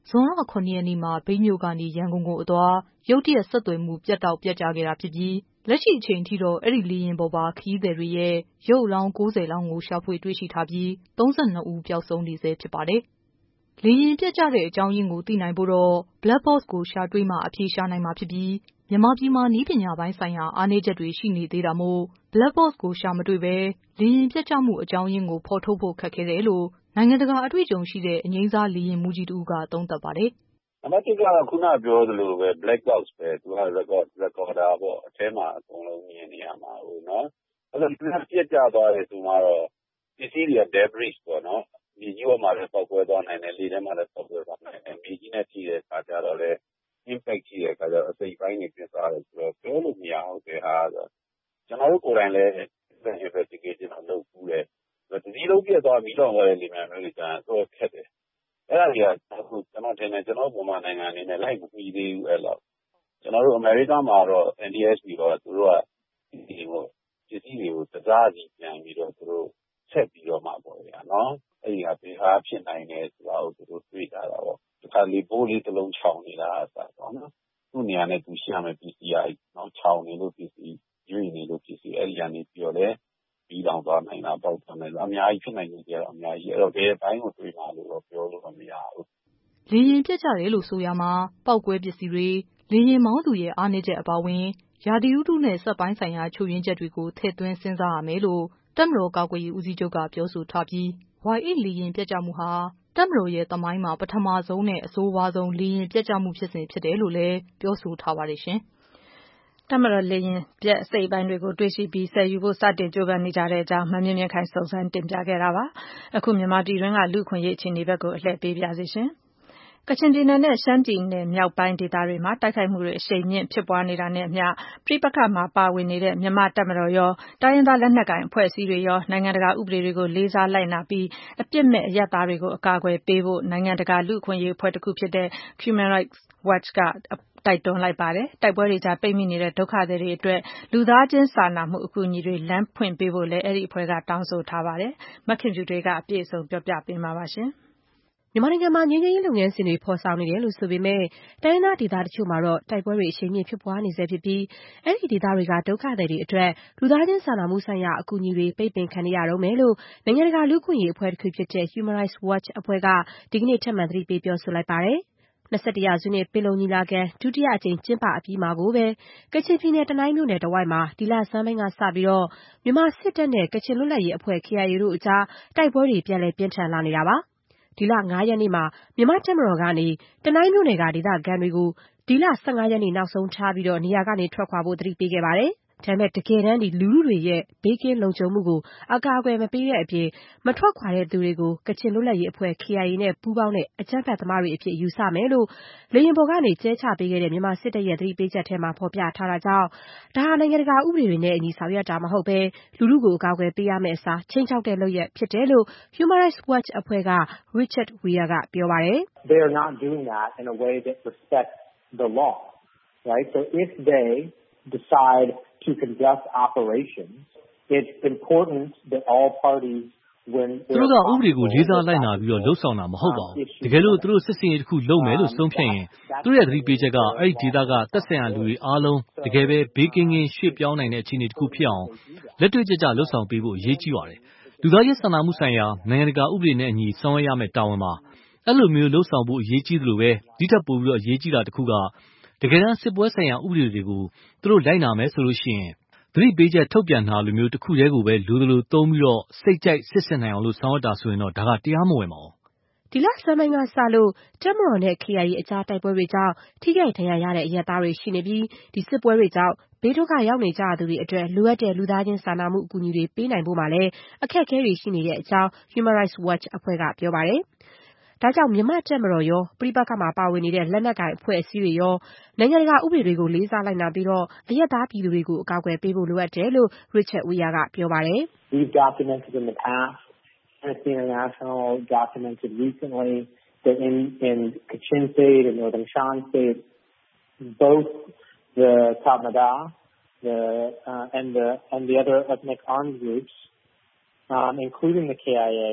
Speaker 7: ဇွန်လ 9 ရက်နေ့မှာမြိတ်မြို့ကနေရန်ကုန်ကိုအသွားရုတ်တရက်ဆက်သွယ်မှုပြတ်တောက်ပြတ်ကျခဲ့တာဖြစ်ပြီးလက်ရှိအချိန်ထိတော့အဲ့ဒီလေယာဉ်ပေါ်ပါခရီးသည်တွေရဲ့ရုပ်အလောင်း 90 လောင်းကိုရှာဖွေတွေ့ရှိထားပြီး32 ဦးပျောက်ဆုံးနေဆဲဖြစ်ပါတယ်။လေယာဉ်ပြတ်ကျတဲ့အကြောင်းရင်းကိုသိနိုင်ဖို့တော့ Black Box ကိုရှာတွေ့မှအဖြေရှာနိုင်မှာဖြစ်ပြီးမြန်မာပြည်မှာနည်းပညာပိုင်းဆိုင်ရာအားနည်းချက်တွေရှိနေသေးတာမို့ Black Box ကိုရှာမတွေ့ပဲလေယာဉ်ပြတ်ကျမှုအကြောင်းရင်းကိုဖော်ထုတ်ဖို့ခက်ခဲတယ်လို့နိုင်ငံတကာအတွေ့အကြုံရှိတဲ့အငြိမ်းစားလေယာဉ်မှူးကြီးတဦးကသုံးသပ်ပါတယ်
Speaker 8: ။နံပါတ်1ကတော့ခုနပြောသလိုပဲ Black Box ပဲသူက recorder ပေါ့အထဲမှာအကုန်လုံးမြင်နေရမှာဟုတ်နော်အဲ့တော့ဒီပြတ်ကျသွားတယ်ဆိုမှတော့ပစ္စည်းတွေက debris ပေါ့နော်မြေကြီးပေါ်မှာလည်းပေါက်ကွဲသွားနိုင်တယ်လေထဲမှာလည်းပေါက်ကွဲသွားနိုင်တယ်မြေကြီးနဲ့ထိတဲ့အခါကျတော့လည်း impact ရှိတဲ့အခါကျတော့အစိတ်ပိုင်းတွေဖြစ်သွားတယ်ဆိုတော့ပြောလို့မရဘူးတဲ့ဟာဆိုကျွန်တော်တို့ကိုယ်တိုင်လည်း investigation လုပ်ဖူးတယ်ဒီစည်းလုံးပြတ်သွားပြီးတော့ဟောတဲ့လေမြန်မျိုးတွေကတော့ခက်တယ်အဲ့ဒါတွေကအခုကျွန်တော်ထင်တယ်ကျွန်တော်မြန်မာနိုင်ငံအနေနဲ့လိုက်မပြီးသေးဘူးအဲ့လောက်ကျွန်တော်တို့အမေရိကန်မှာတော့ NTSB တော့သူတို့ကဒီလိုပစ္စည်းတွေကိုတစားစီပြန်ပြီးတော့သူတို့ဆက်ပြီးတော့မှပေါ့ဗျာနော်အဲ့ဒီဟာဘေးဟာဖြစ်နိုင်တယ်ဆိုတာကိုသူတို့တွေ့ကြတာပေါ့ဒီခါလေးဘိုးလေးတစ်လုံးချောင်းနေတာဆိုတော့နော်သူ့နေရာနဲ့သူရှိရမယ်ပစ္စည်းအားနော်ချောင်းနေလို့ပစ္စည်းရွေ့နေလို့ပစ္စည်းအဲ့ဒီကနေပြီးတော့လေပြီးတော့သွားနိုင်တာပေါ့တယ်အများကြီးဖြစ်နိုင်နေကြတော့အများကြီးအဲ့တော့ဘယ်တိုင်းကိုတွေ့မှာလို့တော့ပြောလို့မရဘူး
Speaker 7: လေယာဉ်ပြတ်ကျတယ်လို့ဆိုရမှာပောက်ကွဲပစ္စည်းတွေလေယာဉ်မောင်းသူရဲ့အားနည်းချက်အပါအဝင်ရာသီဥတုနဲ့စက်ပိုင်းဆိုင်ရာချို့ယွင်းချက်တွေကိုထည့်သွင်းစဉ်းစားရမယ်လို့တပ်မတော်ကာကွယ်ရေးဦးစီးချုပ်ကပြောဆိုထားပြီး Y8 လေယာဉ်ပြတ်ကျမှုဟာတပ်မတော်ရဲ့သမိုင်းမှာပထမဆုံးနဲ့အဆိုးဝါးဆုံးလေယာဉ်ပြတ်ကျမှုဖြစ်စဉ်ဖြစ်တယ်လို့လည်းပြောဆိုထားပါတယ်ရှင်
Speaker 2: ။တပ်မတော်လေယာဉ်ပြတ်အစိတ်အပိုင်းတွေကိုတွေ့ရှိပြီးဆယ်ယူဖို့စတင်ကြိုးပမ်းနေကြတဲ့အကြောင်းမမြင့်မြင့်ခိုင်စုံစမ်းတင်ပြခဲ့တာပါ။အခုမြန်မာပြည်တွင်းကလူ့အခွင့်အရေးအခြေအနေဘက်ကိုအလှည့်ပေးပါရစေရှင်။ကချင်ပြည်နယ်နဲ့ရှမ်းပြည်နယ်မြောက်ပိုင်းဒေသတွေမှာတိုက်ခိုက်မှုတွေအရှိန်မြင့်ဖြစ်ပွားနေတာနဲ့အမျှပဋိပက္ခမှာပါဝင်နေတဲ့မြန်မာတပ်မတော်ရောတိုင်းရင်းသားလက်နက်ကိုင်အဖွဲ့အစည်းတွေရောနိုင်ငံတကာဥပဒေတွေကိုလေးစားလိုက်နာပြီးအပြစ်မဲ့အရပ်သားတွေကိုအကာအကွယ်ပေးဖို့နိုင်ငံတကာလူ့အခွင့်အရေးအဖွဲ့တစ်ခုဖြစ်တဲ့ Human Rights Watch ကတိုက်တွန်းလိုက်ပါတယ်။တိုက်ပွဲတွေကြားပိတ်မိနေတဲ့ဒုက္ခသည်တွေအတွက်လူသားချင်းစာနာမှုအကူအညီတွေလမ်းဖွင့်ပေးဖို့လည်းအဲ့ဒီအဖွဲ့ကတောင်းဆိုထားပါတယ်။မခင်ဖြူတွေကအပြည့်အစုံပြောပြပေးမှာပါရှင်။
Speaker 6: မြန်မာနိုင်ငံမှာငြိမ်းချမ်းရေးလုပ်ငန်းစဉ်တွေဖော်ဆောင်နေတယ်လို့ဆိုပေမဲ့တိုင်းရင်းသားဒေသတချို့မှာတော့တိုက်ပွဲတွေအရှိန်မြင့်ဖြစ်ပွားနေဆဲဖြစ်ပြီးအဲ့ဒီဒေသတွေကဒုက္ခသည်တွေအတွက်လူသားချင်းစာနာမှုဆိုင်ရာအကူအညီတွေပိတ်ပင်ခံနေရတော့မယ်လို့နိုင်ငံတကာလူ့အခွင့်အရေးအဖွဲ့တစ်ခုဖြစ်တဲ့ Human Rights Watch အဖွဲ့ကဒီကနေ့ထပ်မံသတိပေးပြောဆိုလိုက်ပါတယ်။21ရာစုနှစ်ပင်လုံညီလာခံဒုတိယအကြိမ်ကျင်းပအပြီးမှာကိုပဲကချင်ပြည်နယ်တနိုင်းမြို့နယ်တဝိုက်မှာဒီလဆန်းပိုင်းကစပြီးတော့မြန်မာစစ်တပ်နဲ့ကချင်လွတ်လပ်ရေးအဖွဲ့ KIA တို့အကြားတိုက်ပွဲတွေပြန်လည်ပြင်းထန်လာနေတာပါ။ဒီလ 5 ရက်နေ့မှာမြန်မာတပ်မတော်ကနေတနိုင်းမြို့နယ်ကဒေသခံတွေကိုဒီလ 15 ရက်နေ့နောက်ဆုံးထားပြီးနေရာကနေထွက်ခွာဖို့သတိပေးခဲ့ပါတယ်။ဒါပေမဲ့တကယ်တမ်းလူထုတွေရဲ့ဘေးကင်းလုံခြုံမှုကိုအကာအကွယ်မပေးတဲ့အပြင်မထွက်ခွာတဲ့သူတွေကိုကချင်လွတ်လပ်ရေးအဖွဲ့ KIA နဲ့ပူးပေါင်းတဲ့အကြမ်းဖက်သမားတွေအဖြစ်ယူဆမယ်လို့လေယာဉ်ပေါ်ကနေကျဲချပေးခဲ့တဲ့မြန်မာစစ်တပ်ရဲ့သတိပေးချက်ထဲမှာဖော်ပြထားတာကြောင့်ဒါဟာနိုင်ငံတကာဥပဒေတွေနဲ့အညီဆောင်ရွက်တာမဟုတ်ဘဲလူထုကိုအကာအကွယ်ပေးရမယ့်အစားခြိမ်းခြောက်တဲ့လုပ်ရပ်ဖြစ်တယ်လို့ Human Rights Watch အဖွဲ့က Richard Weir ကပြောပါတယ်
Speaker 9: ။ They are not doing that in a way that respects the law, right? So if they decide to conduct operations, it's important that all parties when
Speaker 10: သူတို့ကဥပဒေကိုလေးစားလိုက်နာပြီးလှုပ်ဆောင်တာမဟုတ်ပါဘူးတကယ်လို့သူတို့စစ်စင်ရေးတစ်ခုလုပ်မယ်လို့ဆုံးဖြတ်ရင်သူတို့ရဲ့သတိပေးချက်ကအဲ့ဒီဒေသကသက်ဆိုင်ရာလူတွေအားလုံးတကယ်ပဲဘေးကင်းကင်းရွှေ့ပြောင်းနိုင်တဲ့အခြေအနေတစ်ခုဖြစ်အောင်လက်တွေ့ကျကျလှုပ်ဆောင်ပေးဖို့အရေးကြီးပါတယ်လူသားချင်းစာနာမှုဆိုင်ရာနိုင်ငံတကာဥပဒေနဲ့အညီဆောင်ရွက်ရမယ့်တာဝန်ပါအဲ့လိုမျိုးလှုပ်ဆောင်ဖို့အရေးကြီးသလိုပဲဒီထက်ပိုပြီးအရေးကြီးတာတစ်ခုကတကယ်တမ်းစစ်ပွဲဆိုင်ရာဥပဒေတွေကိုသူတို့လိုက်နာမယ်ဆိုလို့ရှိရင်သတိပေးချက်ထုတ်ပြန်တာလိုမျိုးတစ်ခုတည်းကိုပဲလူလိုသုံးပြီးစိတ်ကြိုက်စစ်စစ်နိုင်အောင်ဆောင်ရွက်တာဆိုရင်တော့ဒါကတရားမဝင်ပါဘူး
Speaker 6: ။ဒီလဆန်းပိုင်းကစလို့တပ်မတော်နဲ့ KIA အကြားတိုက်ပွဲတွေကြောင့်ထိခိုက်ဒဏ်ရာရတဲ့အရပ်သားတွေရှိနေပြီးဒီစစ်ပွဲတွေကြောင့်ဘေးဒုက္ခရောက်နေကြသူတွေအတွက်လိုအပ်တဲ့လူသားချင်းစာနာမှုအကူအညီတွေပေးနိုင်ဖို့မှာလည်းအခက်အခဲတွေရှိနေတဲ့အကြောင်း Human Rights Watch အဖွဲ့ကပြောပါတယ်။ဒါကြောင့်မြန်မာတပ်မတော်ရောပဋိပက္ခမှာပါဝင်နေတဲ့လက်နက်ကိုင်အဖွဲ့အစည်းတွေရောနိုင်ငံတကာဥပဒေတွေကိုလေးစားလိုက်နာပြီးအရပ်သားပြည်သူတွေကိုအကာအကွယ်ပေးဖို့လိုအပ်တယ်လို့ Richard Weir ကပြောပါတယ်
Speaker 9: ။ We've documented in the past, Amnesty International documented recently that in Kachin State and Northern Shan State, both the Tatmadaw and the other ethnic armed groups, including the KIA,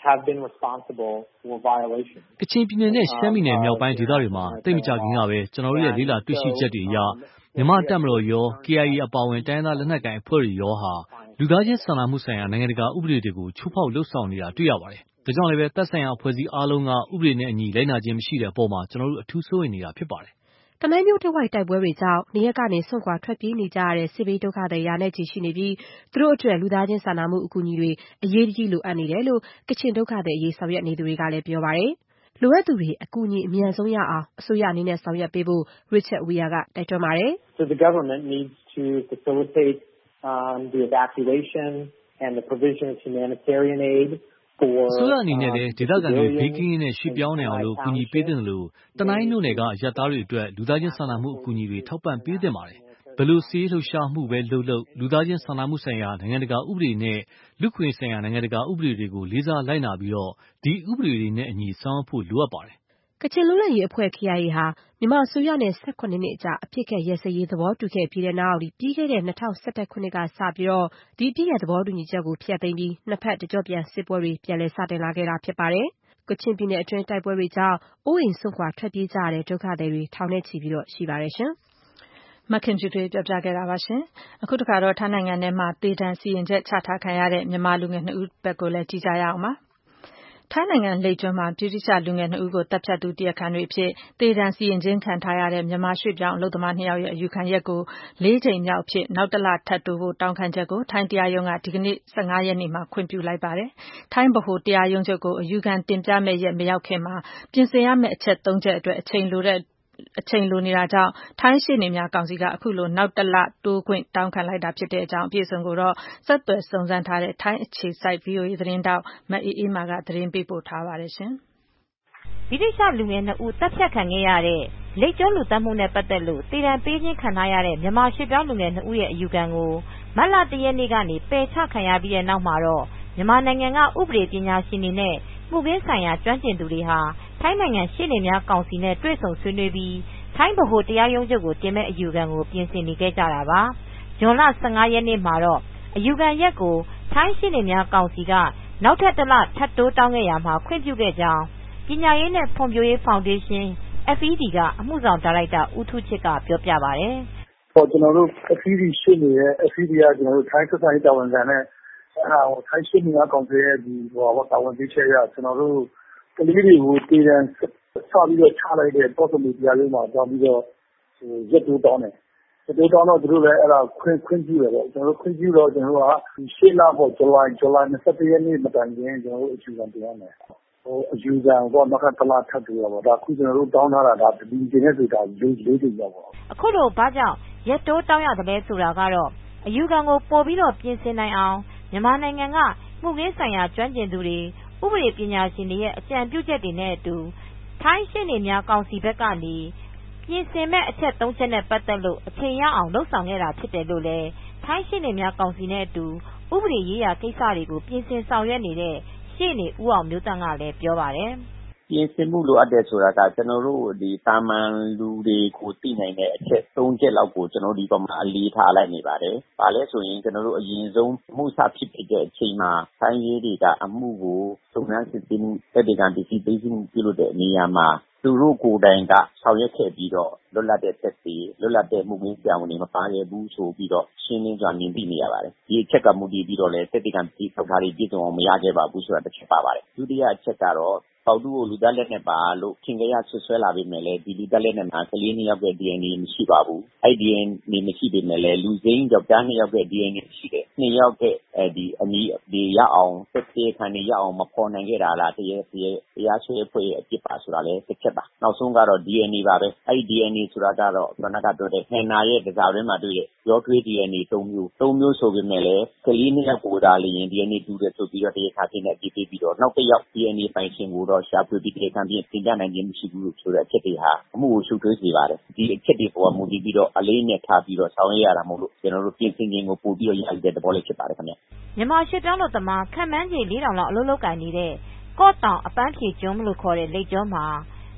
Speaker 9: have been responsible for violations.
Speaker 10: ကချင်ပြည်နယ်နဲ့ရှမ်းပြည်နယ်မြောက်ပိုင်းဒေသတွေမှာတိတ်မကြခင်ကပဲကျွန်တော်တို့ရဲ့လေးလာတွေ့ရှိချက်တွေအရမြန်မာတပ်မတော်ရော KIA အပါအဝင်တိုင်းရင်းသားလက်နက်ကိုင်အဖွဲ့တွေရောဟာလူသားချင်းစာနာမှုဆိုင်ရာနိုင်ငံတကာဥပဒေတွေကိုချိုးဖောက်လှုပ်ဆောင်နေတာတွေ့ရပါတယ်။ဒါကြောင့်လည်းသက်ဆိုင်ရာအဖွဲ့အစည်းအားလုံးကဥပဒေနဲ့အညီလိုက်နာခြင်းမရှိတဲ့အပေါ်မှာကျွန်တော်တို့အထူးစိုးရိမ်နေတာဖြစ်ပါတယ်
Speaker 6: ။တနိုင်းမြို့တစ်ဝိုက်တိုက်ပွဲတွေကြောင့်နေရပ်ကနေစွန့်ခွာထွက်ပြေးနေကြရတဲ့စစ်ဘေးဒုက္ခသည်ရာနဲ့ချီရှိနေပြီးသူတို့အတွက်လူသားချင်းစာနာမှုအကူအညီတွေအရေးတကြီးလိုအပ်နေတယ်လို့ကချင်ဒုက္ခသည်အရေးဆောင်ရွက်နေသူတွေကလည်းပြောပါတယ်။လိုအပ်သူတွေအကူအညီအမြန်ဆုံးရအောင်အစိုးရအနေနဲ့ဆောင်ရွက်ပေးဖို့ Richard Weir ကတိုက်တွန်းပါတယ်။
Speaker 9: So the government needs to facilitate the evacuation and the provision of humanitarian aid for
Speaker 10: အစိုးရအနေနဲ့လည်းဒေသခံတွေဘေးကင်းနဲ့ရွှေ့ပြောင်းနိုင်အောင်လို့ကူညီပေးတဲ့လို့တနိုင်းမြို့နယ်ကရပ်သားတွေအတွက်လူသားချင်းစာနာမှုအကူအညီတွေထောက်ပံ့ပေးသင့်ပါတယ်။ဘယ်လိုစီးလှုပ်ရှားမှုပဲလုပ်လူသားချင်းစာနာမှုဆိုင်ရာနိုင်ငံတကာဥပဒေနဲ့လူခွင့်ဆိုင်ရာနိုင်ငံတကာဥပဒေတွေကိုလေးစားလိုက်နာပြီးတော့ဒီဥပဒေတွေနဲ့အညီဆောင်ဖို့လိုအပ်ပါတယ်
Speaker 6: ။ကချင်လွတ်လပ်ရေးအဖွဲ့ KIA ဟာမြန်မာအစိုးရနဲ့18နှစ်အကြာအပစ်အခတ်ရပ်စဲရေးသဘောတူခဲ့ပြီးတဲ့နောက်ပြီးခဲ့တဲ့2011ခုနှစ်ကစပြီးဒီအပစ်ရပ်သဘောတူညီချက်ကိုဖျက်သိမ်းပြီးနှစ်ဖက်တကြော့ပြန်စစ်ပွဲတွေပြန်လည်စတင်လာခဲ့တာဖြစ်ပါတယ်။ကချင်ပြည်နယ်အတွင်းတိုက်ပွဲတွေကြောင့်အိုးအိမ်စွန့်ခွာထွက်ပြေးကြရတဲ့ဒုက္ခသည်တွေထောင်နဲ့ချီရှိပါတယ်ရှင်
Speaker 2: ။မခင်ဖြူထွေးပြောပြခဲ့တာပါရှင်။အခုတခါတော့ထိုင်းနိုင်ငံထဲမှာသေဒဏ်စီရင်ချက်ချထားခံရတဲ့မြန်မာလူငယ်2ဦးဘက်ကိုလည်းကြည့်ကြရအောင်ပါ။ထိုင်းနိုင်ငံလိပ်ကျွန်းမှာဗြိတိသျှလူငယ်2ဦးကိုတပ်ဖြတ်သူတရားခံတွေအဖြစ်သေဒဏ်စီရင်ခြင်းခံထားရတဲ့မြန်မာရွှေ့ပြောင်းအလုပ်သမား2ယောက်ရဲ့အယူခံရက်ကို4ကြိမ်မြောက်အဖြစ်နောက်တစ်လထပ်တိုးဖို့တောင်းခံချက်ကိုထိုင်းတရားရုံးကဒီကနေ့15ရက်နေ့မှာခွင့်ပြုလိုက်ပါတယ်။ထိုင်းဗဟိုတရားရုံးချုပ်ကိုအယူခံတင်ပြမယ့်ရက်မရောက်ခင်မှာပြင်ဆင်ရမယ့်အချက်3ချက်အတွက်အချိန်လိုနေတာကြောင့်ထိုင်းရှေ့နေများကောင်စီကအခုလိုနောက်တစ်လတိုးခွင့်တောင်းခံလိုက်တာဖြစ်တဲ့အကြောင်းအပြည့်အစုံကိုတော့ဆက်သွယ်စုံစမ်းထားတဲ့ထိုင်းအခြေစိုက် VOA သတင်းတောက်မအေးအေးမာကသတင်းပေးပို့ထားပါတယ်ရှင်
Speaker 11: ။ဗြိတိသျှလူငယ်2ဦးတပ်ဖြတ်ခံခဲ့ရတဲ့လိပ်ကျွန်းလူသတ်မှုနဲ့ပတ်သက်လို့သေဒဏ်ပေးခြင်းခံထားရတဲ့မြန်မာရွှေ့ပြောင်းလူငယ်2ဦးရဲ့အယူခံကိုမတ်လ1ရက်နေ့ကနေပယ်ချခံရပြီးတဲ့နောက်မှာတော့မြန်မာနိုင်ငံကဥပဒေပညာရှင်တွေနဲ့မှုခင်းဆိုင်ရာကျွမ်းကျင်သူတွေဟာထိုင်းနိုင်ငံရှေ့နေများကောင်စီနဲ့တွေ့ဆုံဆွေးနွေးပြီးထိုင်းဗဟိုတရားရုံးချုပ်ကိုတင်မဲ့အယူခံကိုပြင်ဆင်နေခဲ့ကြတာပါ။ဇွန်လ15ရက်နေ့မှာတော့အယူခံရက်ကိုထိုင်းရှေ့နေများကောင်စီကနောက်ထပ်တစ်လထပ်တိုးတောင်းခဲ့ရမှာခွင့်ပြုခဲ့ကြောင်းပညာရေးနဲ့ဖွံ့ဖြိုးရေးဖောင်ဒေးရှင်း FED ကအမှုဆောင်ဒါရိုက်တာဦးထူးချစ်ကပြောပြပါတယ်
Speaker 12: ။ကျွန်တော်တို့ FED ရှေ့နေရဲ့ FED ကကျွန်တော်တို့ထိုင်းဆက်ဆံရေးတာဝန်ခံနဲ့ထိုင်းရှေ့နေများကောင်စီရဲ့တာဝန်ပေးချက်အရကျွန်တော်တို့ကလေးတွေကိုတည်တံစပြီးတော့ချလိုက်တဲ့ပေါ့စမီတရားရုံးမှာသွားပြီးတော့ရက်တိုးတောင်းတယ်။ရက်တိုးတောင်းတော့သူတို့လည်းအဲ့ဒါခွင့်ပြုတယ်ပေါ့။ကျွန်တော်တို့ခွင့်ပြုတော့ကျွန်တော်တို့ကရှေ့လပေါ့ဇူလိုင်21ရက်နေ့မတိုင်ခင်ကျွန်တော်တို့အယူခံတင်ရမယ်။အယူခံပေါ့နောက်တစ်လထပ်တိုးရပေါ့။ဒါအခုကျွန်တော်တို့တောင်းထားတာဒါဒီကျင်းတဲ့ဆိုတာ4ကြိမ်ရောက်ပေါ့
Speaker 11: ။အခုလိုဘာကြောင့်ရက်တိုးတောင်းရတယ်လဲဆိုတာကတော့အယူခံကိုပို့ပြီးတော့ပြင်ဆင်နိုင်အောင်မြန်မာနိုင်ငံကမှုခင်းဆိုင်ရာကျွမ်းကျင်သူတွေဥပဒေပညာရှင်တွေရဲ့အကြံပြုချက်တွေနဲ့အတူထိုင်းရှေ့နေများကောင်စီဘက်ကနေပြင်ဆင်မဲ့အချက်3ချက်နဲ့ပတ်သက်လို့အချိန်ရအောင်လှုပ်ဆောင်ခဲ့တာဖြစ်တယ်လို့လည်းထိုင်းရှေ့နေများကောင်စီနဲ့အတူဥပဒေရေးရာကိစ္စတွေကိုပြင်ဆင်ဆောင်ရွက်နေတဲ့ရှေ့နေဦးအောင်မျိုးသန့်ကလည်းပြောပါတယ်
Speaker 13: ။ပြင်ဆင်မှုလိုအပ်တယ်ဆိုတာကကျွန်တော်တို့ဒီတာမန်လူတွေကိုသိနိုင်တဲ့အချက်3ချက်လောက်ကိုကျွန်တော်ဒီပေါ်မှာအလေးထားလိုက်နေပါတယ်။ဘာလဲဆိုရင်ကျွန်တော်တို့အရင်ဆုံးမှုစဖြစ်တဲ့အချိန်မှာထိုင်းရေးတွေကအမှုကိုစုံစမ်းစစ်ဆေးမှုတက်တဲ့ကံပစ္စည်းသိသိမှုပြုလုပ်တဲ့နေရာမှာသူတို့ကိုယ်တိုင်ကဆောင်ရွက်ခဲ့ပြီးတော့လွတ်လပ်တဲ့သက်သေလွတ်လပ်တဲ့မှုခင်းပြောင်းနေမပါခဲ့ဘူးဆိုပြီးတော့ရှင်းလင်းစွာမြင်သိနေရပါတယ်။ဒီအချက်ကမူတည်ပြီးတော့လည်းသက်သေကံပစ္စည်းထောက်ထားတွေပြည့်စုံအောင်မရခဲ့ပါဘူးဆိုတာတစ်ချက်ပါပါတယ်။ဒုတိယအချက်ကတော့ပေါတူကိုလူသားလက်နဲ့ပါလို့ခင်ကြရဆွဆွဲလာပြီးမယ်လေဒီလူသားလက်နဲ့မှာကလေး2ယောက်ရဲ့ DNA မရှိပါဘူးအဲ့ DNA မရှိပေမဲ့လည်းလူစိမ်းယောက်ျား2ယောက်ရဲ့ DNA ရှိတယ်2ယောက်ရဲ့ဒီအနီးဒီရအောင်သက်သေခံနေရအောင်မဖော်နိုင်ခဲ့တာလားတရားဆွဲဖွဲ့ရဲ့အဖြစ်ပါဆိုတာလည်းတစ်ချက်ပါနောက်ဆုံးကတော့ DNA ပါပဲအဲ့ DNA ဆိုတာကတော့ခဏကပြောတဲ့ဟန်နာရဲ့တရားတွင်းမှာတွေ့တဲ့ရောထွေး DNA 3မျိုးဆိုပေမဲ့လည်းကလေး2ယောက်ကိုဒါလျင် DNA တူတယ်ဆိုပြီးတော့တရားခါချင်းနဲ့အပြစ်ပေးပြီးတော့နောက်တစ်ယောက် DNA ပိုင်ရှင်ကိုရှာဖွေပြီးတဲ့ခံပြီးတင်ပြနိုင်ခြင်းမရှိဘူးဆိုတဲ့အချက်တွေဟာအမှုကိုရှုပ်ထွေးစေပါတယ်ဒီအချက်တွေပေါ်မူတည်ပြီးတော့အလေးနဲ့ထားပြီးတော့ဆောင်ရွက်ရတာမို့လို့ကျွန်တော်တို့ပြင်ဆင်ခြင်းကိုပို့ပြီးတော့ရည်တဲ့သဘောလေးဖြစ်ပါတယ်ခင်ဗျ
Speaker 11: မြန်မာရွှေပြောင်းလို့သမားခန့်မှန်းခြေ4000လောက်အလုပ်လုပ်ကိုင်နေတဲ့ကော့တောင်အပန်းဖြေကျွန်းလို့ခေါ်တဲ့လိပ်ကျွန်းမှာ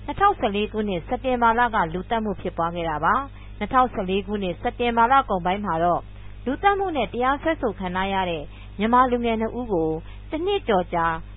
Speaker 11: 2014ခုနှစ်စက်တင်ဘာလကလူတက်မှုဖြစ်ပွားခဲ့တာပါ2014ခုနှစ်စက်တင်ဘာလကုန်ပိုင်းမှာတော့လူတက်မှုနဲ့တရားစွဲဆိုခံရတဲ့မြန်မာလူငယ်2ဦးကိုတစ်နှစ်ကျော်ကြာ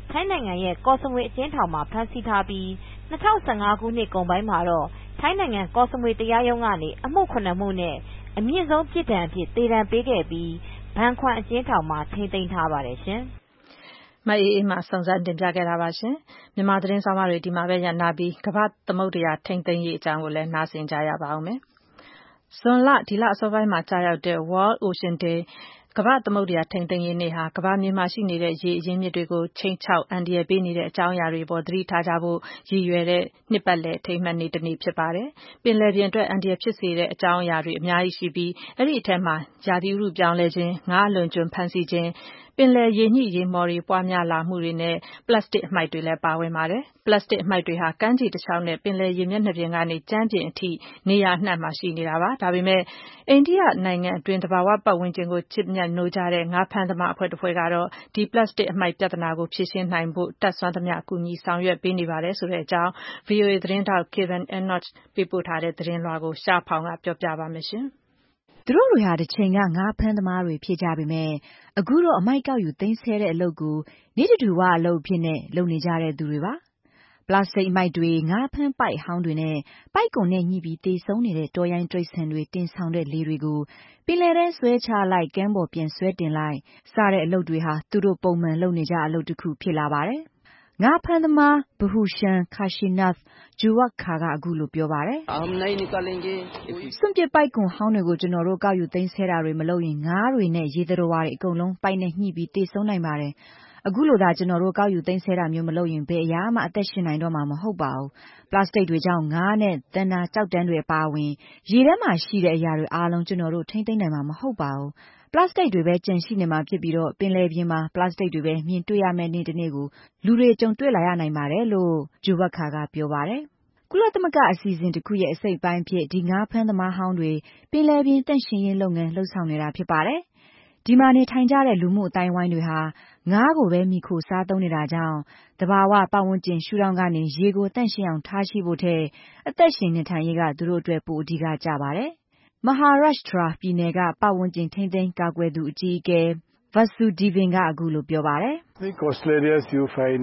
Speaker 11: ထိုင်းနိုင်ငံရဲ့ကော့စမွေအကျဉ်းထောင်မှာဖမ်းဆီးထားပြီး2015ခုနှစ်ကုန်ပိုင်းမှာတော့ထိုင်းနိုင်ငံကော့စမွေတရားရုံးကနေအမှု 9 မှုနဲ့အမြင့်ဆုံးပြစ်ဒဏ်အဖြစ်သေဒဏ်ပေးခဲ့ပြီးဘန်ခွမ်အကျဉ်းထောင်မှာထိန်းသိမ်းထားပါတယ်ရှင်
Speaker 2: ။မအေးအေးမှစုံစမ်းတင်ပြခဲ့တာပါရှင်။မြန်မာသတင်းဆောင်မတွေဒီမှာပဲရပ်နာပြီးကမ္ဘာသမုဒ္ဒရာထိန်းသိမ်းရေးအကြောင်းကိုလည်းနားဆင်ကြရပါအောင်မယ်။ဇွန်လဒီလအစောပိုင်းမှာကြာရောက်တဲ့ World Ocean Dayကမ္ဘာသမုဒ္ဒရာထိန်းသိမ်းရေးနေ့ဟာကမ္ဘာမြေမှာရှိနေတဲ့ရေအရင်းမြစ်တွေကိုချိန်ချောက်အန္တရာယ်ပေးနေတဲ့အကြောင်းအရာတွေပေါ်သတိထားကြဖို့ရည်ရွယ်တဲ့နှစ်ပတ်လည်ထိမ်းမှတ်နေ့တစ်နေ့ဖြစ်ပါတယ်။ပင်လယ်ပြင်အတွက်အန္တရာယ်ဖြစ်စေတဲ့အကြောင်းအရာတွေအများကြီးရှိပြီးအဲ့ဒီအထက်မှာရာသီဥတုပြောင်းလဲခြင်းငါးအလွန်ကျွံဖန်ဆီးခြင်းပင်လယ်ရေညှိရေမော်တွေပွားများလာမှုတွေနဲ့ပလတ်စတစ်အမှိုက်တွေလည်းပါဝင်ပါတယ်။ပလတ်စတစ်အမှိုက်တွေဟာကမ်းခြေတစ်လျှောက်နဲ့ပင်လယ်ရေမျက်နှာပြင်ကနေကြမ်းပြင်အထိနေရာအနှံ့မှာရှိနေတာပါ။ဒါပေမဲ့အိန္ဒိယနိုင်ငံအတွင်းသဘာဝပတ်ဝန်းကျင်ကိုချစ်မြတ်နိုးကြတဲ့ငါးဖမ်းသမားအဖွဲ့တစ်ဖွဲ့ကတော့ဒီပလတ်စတစ်အမှိုက်ပြဿနာကိုဖြေရှင်းနိုင်ဖို့တတ်စွမ်းသမျှအကူအညီဆောင်ရွက်ပေးနေပါတယ်ဆိုတဲ့အကြောင်း VOA သတင်းထောက် Kevin Enoch ပေးပို့ထားတဲ့သတင်းလွှာကိုရှားဖောင်ကပြောပြပါမယ်ရှင်။
Speaker 14: သူတို့တွေဟာတစ်ချိန်ကငါးဖမ်းသမားတွေဖြစ်ကြပေမဲ့အခုတော့အမိုက်ကောက်ယူသိမ်းဆည်းတဲ့အလုပ်ကိုနေ့တဓူဝအလုပ်ဖြစ်နေလုပ်နေကြတဲ့သူတွေပါပလတ်စတစ်အမိုက်တွေငါးဖမ်းပိုက်ဟောင်းတွေနဲ့ပိုက်ကွန်နဲ့ညှိပြီးတေဆုံးနေတဲ့တော်ရိုင်းတိရစ္ဆာန်တွေတင်ဆောင်တဲ့လေတွေကိုပင်လယ်ထဲဆွဲချလိုက်ကမ်းပေါ်ပြန်ဆွဲတင်လိုက်စတဲ့အလုပ်တွေဟာသူတို့ပုံမှန်လုပ်နေကြအလုပ်တစ်ခုဖြစ်လာပါတယ်ငါးဖမ်းသမားဘဟုရှန်ခါရှိနတ်ဂျူဝတ်ခါကအခုလိုပြောပါတယ်စွန့်ပစ်ပိုက်ကွန်ဟောင်းတွေကိုကျွန်တော်တို့ကောက်ယူသိမ်းဆဲတာတွေမလုပ်ရင်ငါးတွေနဲ့ရေသတ္တဝါတွေအကုန်လုံးပိုက်နဲ့ညှိပြီးတေဆုံးနိုင်ပါတယ်အခုလိုသာကျွန်တော်တို့ကောက်ယူသိမ်းဆဲတာမျိုးမလုပ်ရင်ဘယ်အရာမှအသက်ရှင်နိုင်တော့မှာမဟုတ်ပါဘူးပလတ်စတစ်တွေကြောင့်ငါးနဲ့သန္တာကြောက်တန်းတွေအပါအဝင်ရေထဲမှာရှိတဲ့အရာတွေအားလုံးကျွန်တော်တို့ထိမ့်သိမ်းနိုင်မှာမဟုတ်ပါဘူးပလတ်စတစ်တွေပဲကျန်ရှိနေမှာဖြစ်ပြီးတော့ပင်လယ်ပြင်မှာပလတ်စတစ်တွေပဲမြင်တွေ့ရမယ့်နေ့တစ်နေ့ကိုလူတွေကြုံတွေ့လာရနိုင်ပါတယ်လို့ဂျူဝတ်ခါကပြောပါတယ်ကုလသမဂ္ဂအစီအစဉ်တစ်ခုရဲ့အစိတ်အပိုင်းဖြစ်ဒီငါးဖမ်းသမားဟောင်းတွေပင်လယ်ပြင်တန့်ရှင်းရေးလုပ်ငန်းလှုပ်ဆောင်နေတာဖြစ်ပါတယ်ဒီမှာနေထိုင်ကြတဲ့လူမှုအတိုင်းဝိုင်းတွေဟာငါးကိုပဲမိခိုစားသုံးနေတာကြောင့်တဘာဝပတ်ဝန်းကျင်ရှုထောင့်ကနေရေကိုတန့်ရှင်းအောင်ထားရှိဖို့ထက်အသက်ရှင်နေထိုင်ရေးကသူတို့အတွက်ပိုအဓိကကျပါတယ်မဟာရပ်ရှ်ထရာပြည်နယ်ကပတ်ဝန်းကျင်ထိန်းသိမ်းကာကွယ်သူအကြီးအကဲဗတ်ဆူဒီဗင်ကအခုလိုပြောပါတယ်
Speaker 15: coastal areas you find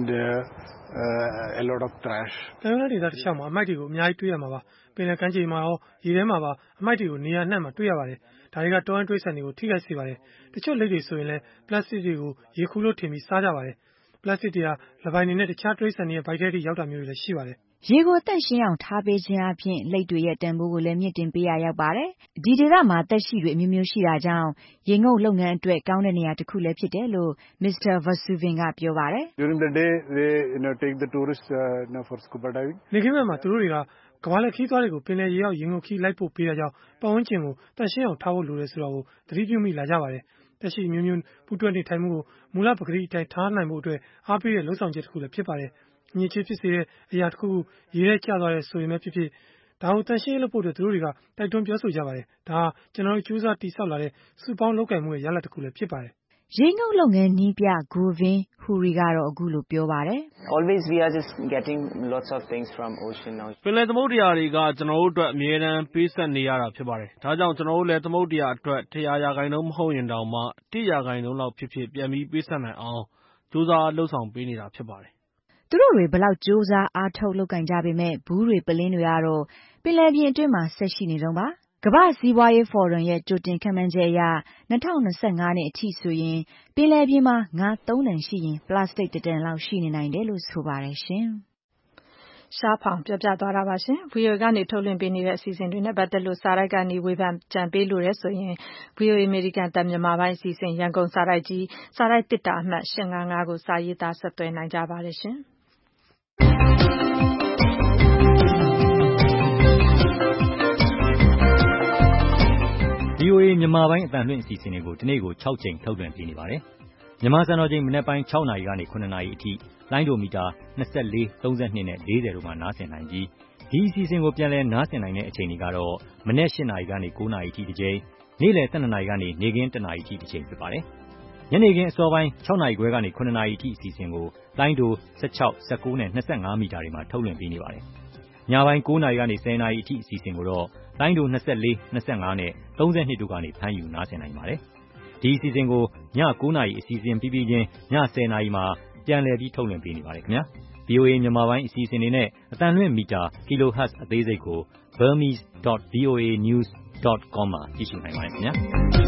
Speaker 15: a lot of trash ကမ်းရိုးတန်းဒေသတစ်လျှောက်မှာအမိုက်တွေကိုအများကြီးတွေ့ရမှာပါပင်လယ်ကမ်းခြေမှာရောရေထဲမှာပါအမိုက်တွေကိုနေရာနှံ့မှာတွေ့ရပါတယ်ဒါတွေကတောအင်းတိရစ္ဆာန်တွေကိုထိခိုက်စေပါတယ်တချို့လိပ်တွေဆိုရင်လည်းပလတ်စတစ်တွေကိုရေခူးလို့ထင်ပြီးစားကြပါတယ်ပလတ်စတစ်တွေဟာလဘိုင်တွေနဲ့တခြားတိရစ္ဆာန်တွေရဲ့ဗိုက်ထဲထိရောက်တာမျိုးတွေလည်းရှိပါတယ်
Speaker 14: ရေကိုတန့်ရှင်းအောင်ထားပေးခြင်းအပြင်လိပ်တွေရဲ့တန်ဖိုးကိုလည်းမြင့်တင်ပေးရရောက်ပါတယ်ဒီဒေသမှာသက်ရှိတွေအမျိုးမျိုးရှိတာကြောင့်ရေငုပ်လုပ်ငန်းအတွက်ကောင်းတဲ့နေရာတစ်ခုလည်းဖြစ်တယ်လို့မစ္စတာဗတ်ဆူဗင်ကပြောပါတယ်
Speaker 15: During the day they take the tourists for scuba diving
Speaker 16: နေခင်းဘက်မှာသူတို့တွေကကမ္ဘာလက်ခီးသွားတွေကိုပင်လယ်ရေရောက်ရေငုပ်ခီးလိုက်ဖို့ပေးတာကြောင့်ပတ်ဝန်းကျင်ကိုတန့်ရှင်းအောင်ထားဖို့လိုတယ်ဆိုတာကိုသတိပြုမိလာကြပါတယ်သက်ရှိမျိုးမျိုးပူးတွဲနေထိုင်မှုကိုမူလပကတိအတိုင်းထားနိုင်ဖို့အတွက်အားပေးတဲ့လှုပ်ဆောင်ချက်တစ်ခုလည်းဖြစ်ပါတယ်အညစ်အကြေးဖြစ်စေတဲ့အရာတစ်ခုခုရေထဲကျသွားတဲ့ဆိုရင်ပဲဖြစ်ဖြစ်ဒါကိုတန်ရှင်းလုပ်ဖို့အတွက်သူတို့တွေကတိုက်တွန်းပြောဆိုကြပါတယ်ဒါကျွန်တော်တို့ကြိုးစားတိဆောက်လာတဲ့စုပေါင်းလုပ်ကင်မှုရဲ့ရလဒ်တစ်ခုလည်းဖြစ်ပါတယ်
Speaker 14: ရေငုပ်လုပ်ငန်းနီးပြဂိုဗင်းဟူရီကတော့အခုလိုပြောပါတယ်
Speaker 17: Always we are just getting lots of things from ocean now
Speaker 5: ပင်လယ်သမုဒ္ဒရာတွေကကျွန်တော်တို့အတွက်အမြဲတမ်းပေးဆက်နေရတာဖြစ်ပါတယ်ဒါကြောင့်ကျွန်တော်တို့လည်းသမုဒ္ဒရာအတွက်100%မဟုတ်ရင်တောင်မှ100%လောက်ဖြစ်ဖြစ်ပြန်ပြီးပေးဆက်နိုင်အောင်ကြိုးစားလှုပ်ဆောင်ပေးနေတာဖြစ်ပါတယ်
Speaker 14: သူတို့တွေဘလောက်ကြိုးစားအားထုတ်လုပ်ကင်ကြပေမဲ့ဘူးတွေပလင်းတွေကတော့ပင်လယ်ပြင်အတွင်းမှာဆက်ရှိနေတုန်းပါကမ္ဘာ့စီးပွားရေးဖော်ရမ်ရဲ့ကြိုတင်ခန့်မှန်းချက်အရ2025နှစ်အထိဆိုရင်ပင်လယ်ပြင်မှာငါး3တန်ရှိရင်ပလတ်စတစ်1တန်လောက်ရှိနေနိုင်တယ်လို့ဆိုပါတယ်ရှင်
Speaker 2: ရှားဖောင်ပြောပြသွားတာပါရှင် VOA ကနေထုတ်လွှင့်ပေးနေတဲ့အစီအစဉ်တွေနဲ့ပတ်သက်လို့စာရိုက်ကနေဝေဖန်ကြံပေးလို့ရဆိုရင် VOA အမေရိကန်တန်မြန်မာပိုင်းအစီအစဉ်ရန်ကုန်စာရိုက်ကြီးစာရိုက်တစ်တာအမှတ်855ကိုစာရေးသားဆက်သွယ်နိုင်ကြပါတယ်ရှင်
Speaker 10: VOA မြန်မာပိုင်းအသံလွှင့်အစီအစဉ်တွေကိုဒီနေ့ကို6ချိန်ထုတ်လွှင့်ပေးနေပါတယ်။မြန်မာစံတော်ချိန်မနက်ပိုင်း6နာရီကနေ9နာရီအထိလိုင်းဒိုမီတာ24 32နဲ့40တို့မှာနားဆင်နိုင်ပြီးဒီအစီအစဉ်ကိုပြန်လည်နားဆင်နိုင်တဲ့အချိန်တွေကတော့မနက်8နာရီကနေ9နာရီအထိတစ်ချိန်နေ့လယ်12နာရီကနေနေ့ခင်း1နာရီအထိတစ်ချိန်ဖြစ်ပါတယ်။ညနေခင်းအစောပိုင်း6နာရီခွဲကနေ9နာရီအထိအစီအစဉ်ကိုလိုင်းဒို16 19နဲ့25မီတာတွေမှာထုတ်လွှင့်ပေးနေပါတယ်။ညပိုင်း9နာရီကနေ10နာရီအထိအစီအစဉ်ကိုတော့လိုင်းဒို24 25နဲ့32တို့ကနေဖမ်းယူနားဆင်နိုင်ပါတယ်။ဒီအစီအစဉ်ကိုည9နာရီအစီအစဉ်ပြီးပြီးချင်းည10နာရီမှာ
Speaker 18: ပြန်လည်ပြီးထုတ်လွှင့်ပေးနေပါတယ်ခင်ဗျာ။ VOA မြန်မာပိုင်းအစီအစဉ်တွေနဲ့အသံလွှင့်မီတာ kilohertz အသေးစိတ်ကို burmese.voanews.com မှာကြည့်ရှုနိုင်ပါတယ်ခင်ဗျာ။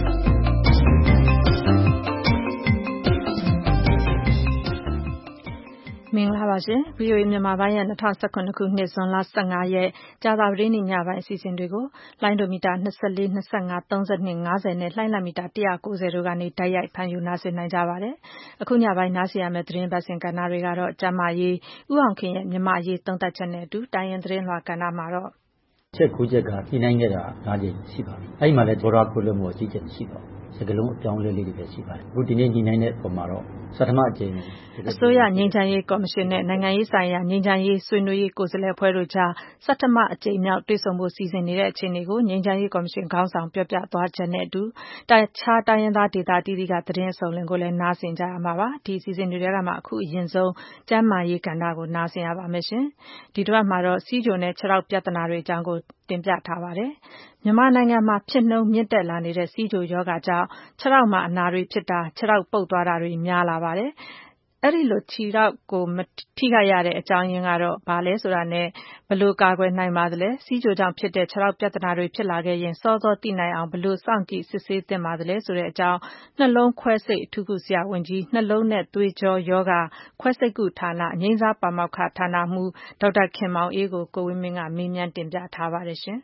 Speaker 2: မင်္ဂလာပါရှင် VOA မြန်မာပိုင်းရဲ့2019ခုနှစ်ဇွန်လ15ရက်ကြာသပတေးနေ့ညပိုင်းအစီအစဉ်တွေကိုလိုင်းဒိုမီတာ24 25 32 50နဲ့လှိုင်းလံမီတာ190တို့ကနေတိုက်ရိုက်ဖမ်းယူနားဆင်နိုင်ကြပါတယ်။အခုညပိုင်းနားဆင်ရမယ့်သတင်းပတ်စဉ်ကဏ္ဍတွေကတော့ကျန်းမာရေးဥအောင်ခင်ရဲ့မြန်မာရေးသုံးသပ်ချက်နဲ့အတူတိုင်းရင်းသတင်းလွှာကဏ္ဍမှာတော့
Speaker 19: ချက်9ချက်ကညှိနှိုင်းခဲ့တာ9ကြိမ်ရှိပါပြီ။အဲ့ဒီမှာလည်းဘောရာခိုလို့မျိုးအကြီးကျယ်ရှိပါဘူး။စကလုံးအပြောင်းလဲလေးတွေပဲရှိပါတယ်။အခုဒီနေ့ညှိနှိုင်းတဲ့ပုံမှာတော့ဆထမအကြိမ်
Speaker 2: အစိုးရငြိမ်းချမ်းရေးကော်မရှင်နဲ့နိုင်ငံရေးဆိုင်ရာငြိမ်းချမ်းရေးဆွေးနွေးရေးကိုယ်စားလှယ်အဖွဲ့တို့ကြားဆထမအကြိမ်မြောက်တွေ့ဆုံဖို့စီစဉ်နေတဲ့အခြေအနေကိုငြိမ်းချမ်းရေးကော်မရှင်ခေါင်းဆောင်ပြောပြသွားချက်နဲ့အတူခြားတိုင်းရင်းသားဒေသတီးတီးကသတင်းအစုံလင်ကိုလည်းနားဆင်ကြရမှာပါ။ဒီအစီအစဉ်တွေထဲကမှအခုအရင်ဆုံးကျန်းမာရေးကဏ္ဍကိုနားဆင်ရပါမယ်ရှင်။ဒီတစ်ပတ်မှာတော့စီးချိုနဲ့ခြေထောက်ပြဿနာတွေအကြောင်းကိုတင်ပြထားပါတယ်။မြန်မာနိုင်ငံမှာဖြစ်နှုန်းမြင့်တက်လာနေတဲ့စီးချိုရောဂါကြောင့်ခြေထောက်မှာအနာတွေဖြစ်တာခြေထောက်ပုပ်သွားတာတွေများလာပါတယ်။အဲ့ဒီလိုခြေထောက်ကိုထိခိုက်ရတဲ့အကြောင်းရင်းကတော့ဘာလဲဆိုတာနဲ့ဘယ်လိုကာကွယ်နိုင်ပါသလဲစီးချိုကြောင့်ဖြစ်တဲ့ခြေထောက်ပြဿနာတွေဖြစ်လာခဲ့ရင်စောစောသိနိုင်အောင်ဘယ်လိုစောင့်ကြည့်စစ်ဆေးသင့်ပါသလဲဆိုတဲ့အကြောင်းနှလုံးခွဲစိတ်အထူးကုဆရာဝန်ကြီးနှလုံးနဲ့သွေးကြောယောဂခွဲစိတ်ကုဌာနအငြိမ်းစားပါမောက္ခဌာနမှူးဒေါက်တာခင်မောင်အေးကိုကိုဝင်းမင်းကမေးမြန်းတင်ပြထားပါတယ်ရှင်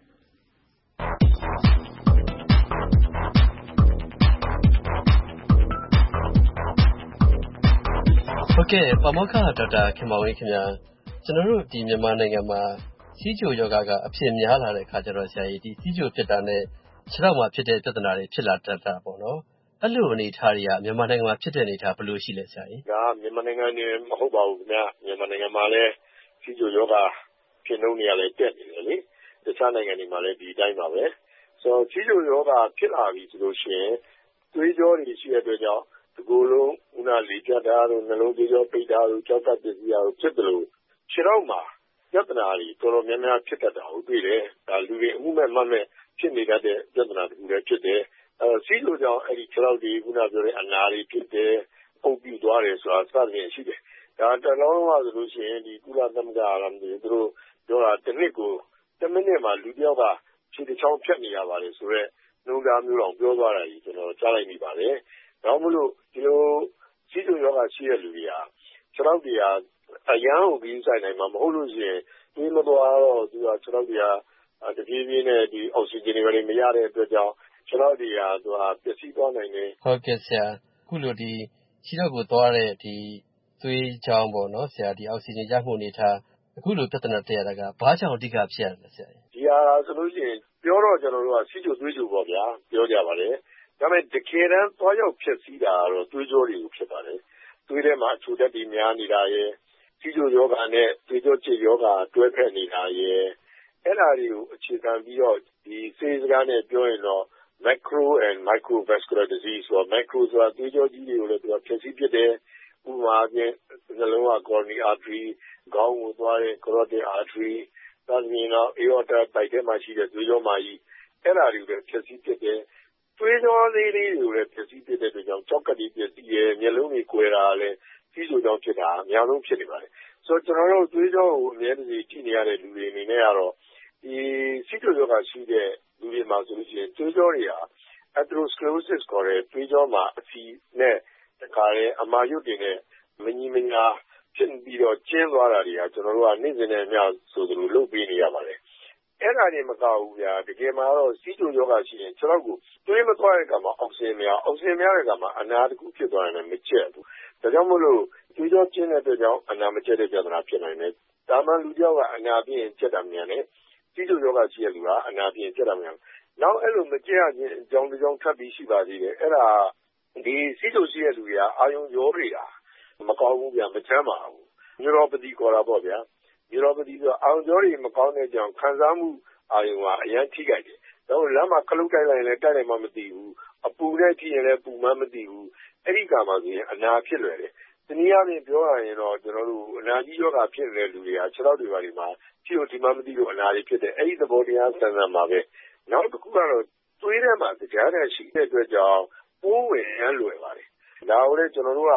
Speaker 20: ဟုတ်ကဲ့ပါမောက္ခဒေါက်တာခင်မောင်အေးခင်ဗျာကျွန်တော်တို့ဒီမြန်မာနိုင်ငံမှာစီးချိုယောဂကအဖြစ်များလာတဲ့အခါကျတော့ဆရာကြီးဒီစီးချိုဖြစ်တာနဲ့ခြေထောက်မှာဖြစ်တဲ့ပြဿနာတွေဖြစ်လာတတ်တာပေါ့နော်အဲ့လိုအနေအထားတွေကမြန်မာနိုင်ငံမှာဖြစ်တဲ့အနေအထားဘယ်လိုရှိလဲဆရာကြီး
Speaker 8: ဒါမြန်မာနိုင်ငံနေမဟုတ်ပါဘူးခင်ဗျမြန်မာနိုင်ငံမှာလည်းစီးချိုယောဂဖြစ်နှုန်းတွေကလည်းတက်နေတယ်လေတခြားနိုင်ငံတွေမှာလည်းဒီအတိုင်းပါပဲဆိုတော့စီးချိုယောဂဖြစ်လာပြီဆိုလို့ရှိရင်သွေးကြောတွေရှိတဲ့အတွက်ကြောင့်ဒီကိုယ်လုံးဦးနာလေပြတ်တာတို့နှလုံးသွေးကြောပိတ်တာတို့ကြောက်ကပစ္စည်းတို့ဖြစ်တယ်လို့ခြေထောက်မှာပြဿနာတွေတော်တော်များများဖြစ်တတ်တာကိုတွေ့တယ်ဒါလူတွေအမှုမဲ့မှတ်မဲ့ဖြစ်နေတတ်တဲ့ပြဿနာတစ်ခုလည်းဖြစ်တယ်စီးချိုကြောင့်အဲ့ဒီခြေထောက်တွေခုနပြောတဲ့အနာတွေဖြစ်တယ်ပုတ်ပြူသွားတယ်ဆိုတာစသဖြင့်ရှိတယ်ဒါတလုံးလုံးဆိုလို့ရှိရင်ဒီကုလသမဂ္ဂအရမ်းတွေသူတို့ပြောတာတစ်နှစ်ကို10မိနစ်မှာလူတစ်ယောက်ကခြေတစ်ချောင်းဖြတ်နေရပါတယ်ဆိုတော့နှုံးသားမျိုးတော်ပြောသွားတာကြီးကျွန်တော်ကြားလိုက်မိပါတယ်ဒါမှမဟုတ်ဒီလိုစီးချိုယောဂရှိတဲ့လူတွေကခြေထောက်တွေကအရန်ကိုပြီးဆိုင်နိုင်မှာမဟုတ်လို့ရှိရင်တွေးမသွားတော့သူကခြေထောက်တွေကတပြေးပြေးနဲ့ဒီအောက်ဆီဂျင်တွေမရတဲ့အတွက်ကြောင့်ခြေထောက်တွေကသူကပျက်စီးသွားနိုင်တယ်
Speaker 20: ဟုတ်ကဲ့ဆရာခုလိုဒီခြေထောက်ကိုသွားတဲ့ဒီသွေးချောင်းပေါ့နော်ဆရာဒီအောက်ဆီဂျင်ရမှုအနေထားအခုလိုပြဿနာတက်ရတာကဘာကြောင့်အဓိကဖြစ်ရလဲဆရာ
Speaker 8: ဒီဟာဆိုလို့ရှိရင်ပြောတော့ကျွန်တော်တို့ကစီးချိုသွေးချိုပေါ့ဗျာပြောကြပါလေဒါပေမဲ့တကယ်တမ်းသွားရောက်ဖြစ်စည်းတာတော့သွေးကြောတွေကိုဖြစ်ပါတယ်သွေးထဲမှာအချိုဓာတ်တွေများနေတာရဲ့စီးချိုယောဂနဲ့သွေးကြောကျစ်ယောဂတွဲဖက်နေတာရဲ့အဲ့ဒါတွေကိုအခြေခံပြီးတော့ဒီဆေးစကားနဲ့ပြောရင်တော့ macro and microvascular disease ဆိုတော့ macro ဆိုတာသွေးကြောကြီးတွေကိုလည်းသူကဖြစ်စည်းဖြစ်တယ်ဥပမာအပြင်နှလုံးက coronary artery ခေါင်းကိုသွားတဲ့ carotid artery ဒါဆိုရင်တော့ aorta ပိုက်ထဲမှာရှိတဲ့သွေးကြောမာကြီးအဲ့ဒါတွေကိုလည်းဖြစ်စည်းဖြစ်တယ်သွေးကြောလေးတွေကိုလည်းဖြစ်စည်းဖြစ်တဲ့အတွက်ကြောင့်ကြောက်ကပ်တွေပြည့်စည်ရမျက်လုံးတွေကွယ်တာလည်းစီးချိုကြောင့်ဖြစ်တာအများဆုံးဖြစ်နေပါတယ်ဆိုတော့ကျွန်တော်တို့သွေးကြောကိုအများကြီးကြည့်နေရတဲ့လူတွေအနေနဲ့ကတော့ဒီစီးချိုယောဂရှိတဲ့လူတွေမှာဆိုလို့ရှိရင်သွေးကြောတွေဟာ atherosclerosis ခေါ်တဲ့သွေးကြောမှာအဆီနဲ့တခါလေအမာရွတ်တွေနဲ့မညီမညာဖြစ်ပြီးတော့ကျင်းသွားတာတွေကကျွန်တော်တို့ကနေ့စဉ်နဲ့အမျှဆိုသလိုလုပ်ပေးနေရပါတယ်အဲ့ဒါတွေမကဘူးဗျာတကယ်မှာတော့စီးချိုယောဂရှိရင်ကျွန်တော်ကိုသွေးမသွားတဲ့ကမှာအောက်ဆီဂျင်များတဲ့ကမှာအနာတစ်ခုဖြစ်သွားရင်လည်းမကျက်ဘူးဒါကြောင့်မို့လို့သွေးကြောကျင်းတဲ့အတွက်ကြောင့်အနာမကျက်တဲ့ပြဿနာဖြစ်နိုင်တယ်ဒါမှလူတစ်ယောက်ကအနာပြင်းကျက်တာမြန်တယ်စီးချိုယောဂရှိတဲ့လူကအနာပြင်းကျက်တာမြန်နောက်အဲ့လိုမကျက်ရခြင်းအကြောင်းတစ်ကြောင်းထပ်ပြီးရှိပါသေးတယ်အဲ့ဒါဒီစီးချိုရှိတဲ့လူတွေကအာယုံရောနေတာမကောင်းဘူးဗျာမချမ်းပါဘူး neuropathy ခေါ်တာပေါ့ဗျာ neuropathy ဆိုအာယုံကြောတွေမကောင်းတဲ့ကြောင့်ခံစားမှုအာယုံကအရင်ထိခိုက်တယ်တော့လမ်းမှာခလုတ်တိုက်လိုက်ရင်လည်းတိုက်လိုက်မှမသိဘူးအပူနဲ့ထိရင်လည်းပူမှမသိဘူးအဲ့ဒီကမှဆိုရင်အနာဖြစ်လွယ်တယ်တနည်းအားဖြင့်ပြောရရင်တော့ကျွန်တော်တို့အနာကြီးယောဂဖြစ်နေတဲ့လူတွေကခြေထောက်တွေပါဒီမှာဖြည့်လို့ဒီမှမသိလို့အနာတွေဖြစ်တယ်အဲ့ဒီသဘောတရားဆန်းဆန်းပါပဲနောက်တစ်ခုကတော့သွေးထဲမှာကြားတဲ့ရှိတဲ့အတွက်ကြောင့်ပိုးဝင်ရလွယ်ပါတယ်ဒါကိုလည်းကျွန်တော်တို့က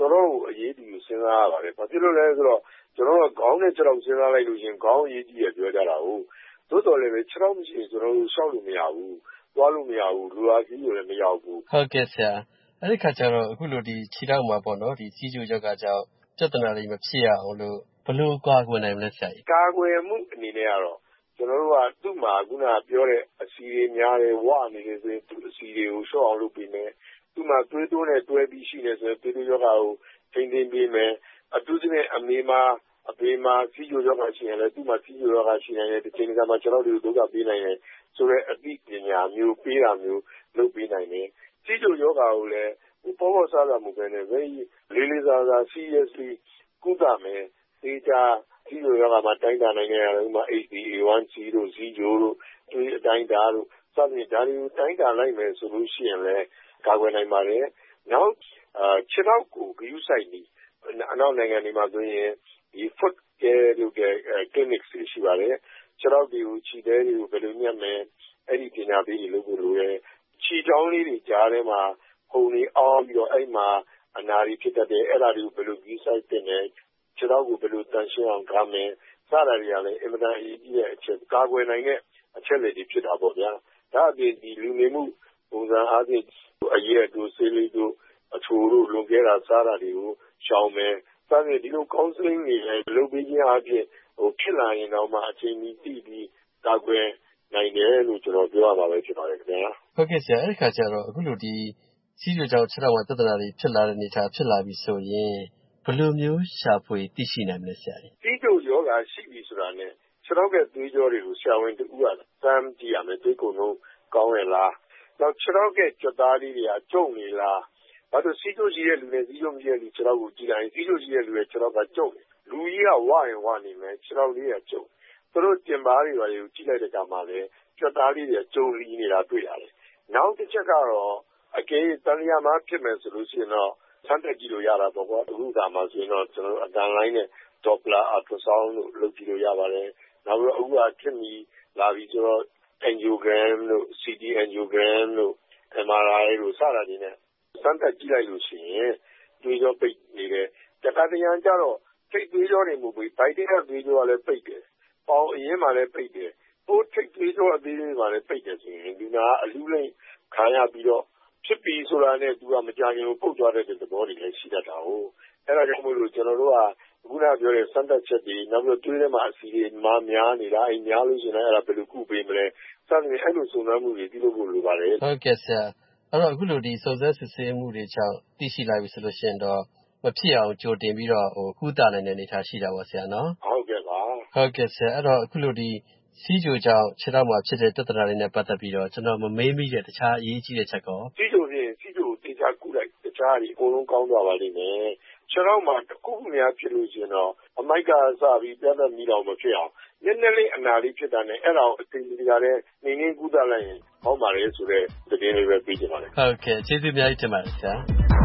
Speaker 21: တော်တော်အရေးကြီးကိုစဉ်းစားရပါတယ်။ဘာဖြစ်လို့လဲဆိုတော့ကျွန်တော်တို့ခေါင်းနဲ့ခြေထောက်စဉ်းစားလိုက်လို့ရှင်ခေါင်းအရေးကြီးရပြောကြတာဟုတ်သို့တော်လည်းပဲခြေထောက်မရှိရင်ကျွန်တော်တို့ရှောက်လို့မရဘူးသွားလို့မရဘူးလူအားကြီးလည်းမရောက်ဘူး
Speaker 20: ဟုတ်ကဲ့ဆရာအဲ့ဒီခါကျတော့အခုလိုဒီခြေထောက်မှာပေါ့နော်ဒီစီးကျိုရောဂါကြောင့်ပြဿနာတွေမဖြစ်ရအောင်လို့ဘယ်လိုကာကွယ်နိုင်မလဲဆရာကြီး
Speaker 21: ကာကွယ်မှုအနေနဲ့ကတော့ကျွန်တော်တို့ကသူ့မှာခုနပြောတဲ့အစီတွေများတယ်ဝအနေနဲ့ဆိုရင်သူ့အစီတွေကိုရှော့အောင်လုပ်ပေးမယ်သူ့မှာသွေးတိုးနဲ့တွဲပြီးရှိနေဆိုရင်သွေးတိုးရောဂါကိုထိန်းသိမ်းပေးမယ်အထူးသဖြင့်အဖေမှာစီးကျိုရောဂါရှိရင်လည်းသူ့မှာစီးကျိုရောဂါရှိနိုင်တယ်ဒီချိန်ကမှကျွန်တော်တို့ဒုက္ခပေးနိုင်တယ်ဆိုတော့အသိပညာမျိုးပေးတာမျိုးလုပ်ပေးနိုင်တယ်စီးကျိုရောဂါကိုလည်းပေါ်ပေါ်စားစားမှုပဲနဲ့လေးစားစား seriously ကုသမယ်ဒီကြစီးကျိုရောဂါမှာတိုင်းတာနိုင်တဲ့ဥမာ HbA1c တို့စီးကျိုတို့ဒီအတိုင်းတာတို့စသဖြင့်ဒါတွေကိုတိုင်းတာလိုက်မယ်ဆိုလို့ရှိရင်လည်းကာကွယ်နိုင်ပါတယ်နောက်ခြေထောက်ကိုဂရုစိုက်ပြီးအနောက်နိုင်ငံတွေမှာဆိုရင်ဒီ foot care တို့က clinics တွေရှိပါတယ်ခြေထောက်တွေကိုခြေသေးတွေကိုဘယ်လိုညှပ်မယ်အဲ့ဒီပညာပေးတွေလုပ်ဖို့လိုတယ်ခြေချောင်းလေးတွေကြားထဲမှာဖုံတွေအောင်းပြီးတော့အဲ့မှာအနာတွေဖြစ်တတ်တယ်အဲ့ဒါတွေကိုဘယ်လိုဂရုစိုက်တင်တယ်ခြေထောက်ကိုဘယ်လိုတန်ရှင်းအောင်ထားမယ်စတာတွေကလည်းအင်မတန်အရေးကြီးတဲ့အချက်ကာကွယ်နိုင်တဲ့အချက်တွေဖြစ်တာပေါ့ဗျာဒါအပြင်ဒီလူနေမှုပုံစံအားဖြင့်အရက်တို့ဆေးလိပ်တို့အချိုတို့လွန်ခဲ့တာစားတာတွေကိုရှောင်မယ်စသဖြင့်ဒီလို counseling တွေလည်းလုပ်ပေးခြင်းအပြင်ဖြစ်လာရင်တော့မှအချိန်ကြီးတည်ပြီးကာကွယ်နိုင်တယ်လို့ကျွန်တော်ပြောရမှာပဲဖြစ်ပါတယ်ခင်ဗျာ
Speaker 20: ဟုတ်ကဲ့ဆရာအဲ့ဒီခါကျတော့အခုလိုဒီစီးကျိုကြောင့်ခြေထောက်မှာပြဿနာတွေဖြစ်လာတဲ့အနေအထားဖြစ်လာပြီဆိုရင်ဘယ်လိုမျိုးရှာဖွေသိရှိနိုင်မလဲဆရာကြီး
Speaker 21: စီးကျိုရောဂါရှိပြီဆိုတာနဲ့ခြေထောက်ကသွေးကြောတွေကိုဆရာဝန်တူကစမ်းကြည့်ရမယ်သွေးကုန်လုံးကောင်းရလားနောက်ခြေထောက်ကကြွသားလေးတွေကကျုံနေလားဘာလို့စီးကျိုရှိတဲ့လူနဲ့စီးကျိုမရှိတဲ့လူခြေထောက်ကိုကြည့်လိုက်ရင်စီးကျိုရှိတဲ့လူရဲ့ခြေထောက်ကကျုံနေလူကြီးကဝရင်ဝနေမယ်ခြေထောက်လေးကကျုံသူတို့တင်ပါးတွေပါကိုကြည့်လိုက်တဲ့အခါမှာလည်းကြွသားလေးတွေကျုံလီနေတာတွေ့ရတယ်နောက်တစ်ချက်ကတော့အကယ်တန်လျာမှာဖြစ်မယ်ဆိုလို့ရှိရင်တော့စမ်းသပ်ကြည့်လို့ရတာပေါ့ကွာအခုကမှဆိုရင်တော့ကျွန်တော်တို့အတန်လိုင်းနဲ့ Doppler ultrasound လို့လုပ်ကြည့်လို့ရပါတယ်နောက်ပြီးအခုကခင်မီလာပြီးဆိုတော့ angiogram တို့ CT angiogram တို့ MRI တို့စတာတွေနဲ့စမ်းသပ်ကြည့်လိုက်လို့ရှိရင်သွေးကြောပိတ်နေတယ်တခါတရံကျတော့ထိပ်သွေးကြောတွေမဟုတ်ဘူးဗိုက်တဲ့သွေးကြောကလည်းပိတ်တယ်ပေါင်အရင်မှလည်းပိတ်တယ်ဟိုထိပ်သွေးကြောအသေးလေးမှလည်းပိတ်တယ်ဆိုရင်ဒီနာအလူလိမ့်ခံရပြီးတော့ဖြစ်ပြီးဆိုတာနဲ့သူကမကြခင်ကိုပုတ်သွားတဲ့သဘောတွေလည်းရှိတတ်တာဟုတ်အဲ့ဒါကြောင့်မို့လို့ကျွန်တော်တို့ကခုနပြောတဲ့စမ်းသပ်ချက်တွေနောက်ပြီးသွေးထဲမှာအဆီတွေများနေတာအဲ့များလို့ရှိရင်အဲ့ဒါဘယ်လိုကုပေးမလဲစသဖြင့်အဲ့လိုစုံစမ်းမှုတွေပြုလုပ်ဖို့လိုပါတယ်
Speaker 20: ဟုတ်ကဲ့ဆရာအဲ့တော့အခုလိုဒီစုံစမ်းစစ်ဆေးမှုတွေကြောင့်သိရှိလိုက်ပြီဆိုလို့ရှိရင်တော့မဖြစ်အောင်ကြိုတင်ပြီးတော့ကုသနိုင်တဲ့အနေအထားရှိတာပေါ့ဆရာနော်
Speaker 21: ဟုတ်ကဲ့ပါ
Speaker 20: ဟုတ်ကဲ့ဆရာအဲ့တော့အခုလိုဒီစီးကျိုကြောင့်ခြေထောက်မှာဖြစ်တဲ့ပြဿနာတွေနဲ့ပတ်သက်ပြီးတော့ကျွန်တော်မမေးမိတဲ့တခြားအရေးကြီးတဲ့ချက်ကော
Speaker 21: စီးကျိုဖြင့်စီးကျိုတေချာကုလိုက်တခြားတွေအကုန်လုံးကောင်းသွားပါလိမ့်မယ်ခြေထောက်မှာတစ်ခုခုများဖြစ်လို့ရှိရင်တော့အမိုက်ကစပြီးပြတ်သက်မိတော့မဖြစ်အောင်နည်းနည်းလေးအနာလေးဖြစ်တာနဲ့အဲ့ဒါကိုအသိဉာဏ်နဲ့နေနေကုသလိုက်ရင်ဟောပါလေဆိုတဲ့သတင်းလေးပဲပြီးကြပါလေ
Speaker 20: ဟုတ်ကဲ့ကျေးဇူးအများကြီးတင်ပါတယ်ဆရာ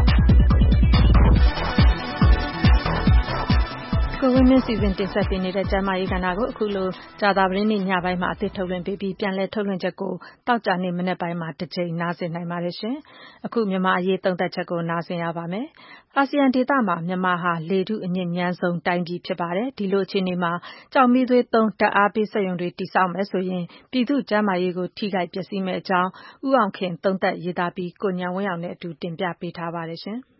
Speaker 2: ကိုဝင်းမင်းစီစဉ်တင်ဆက်ပေးနေတဲ့ကျမ်းမာရေးကဏ္ဍကိုအခုလိုကြာသပတေးနေ့ညပိုင်းမှာအသစ်ထုတ်လွှင့်ပေးပြီးပြန်လည်ထုတ်လွှင့်ချက်ကိုတောက်ကြနေ့မနေ့ပိုင်းမှာတစ်ချိန်နားဆင်နိုင်ပါတယ်ရှင်။အခုမြန်မာအရေးသုံးသပ်ချက်ကိုနားဆင်ရပါမယ်။အာဆီယံဒေသမှာမြန်မာဟာလေထုအညစ်ညမ်းဆုံးတိုင်းပြည်ဖြစ်ပါတယ်။ဒီလိုအခြေအနေမှာကြောင်မီးသွေးသုံးဓာတ်အားပေးစက်ရုံတွေတည်ဆောက်မယ်ဆိုရင်ပြည်သူ့ကျန်းမာရေးကိုထိခိုက်ပျက်စီးမယ့်အကြောင်းဦးအောင်ခင်သုံးသပ်ရေးသားပြီးကိုဉာဏ်ဝင်းအောင်နဲ့အတူတင်ပြပေးထားပါတယ်ရှင်။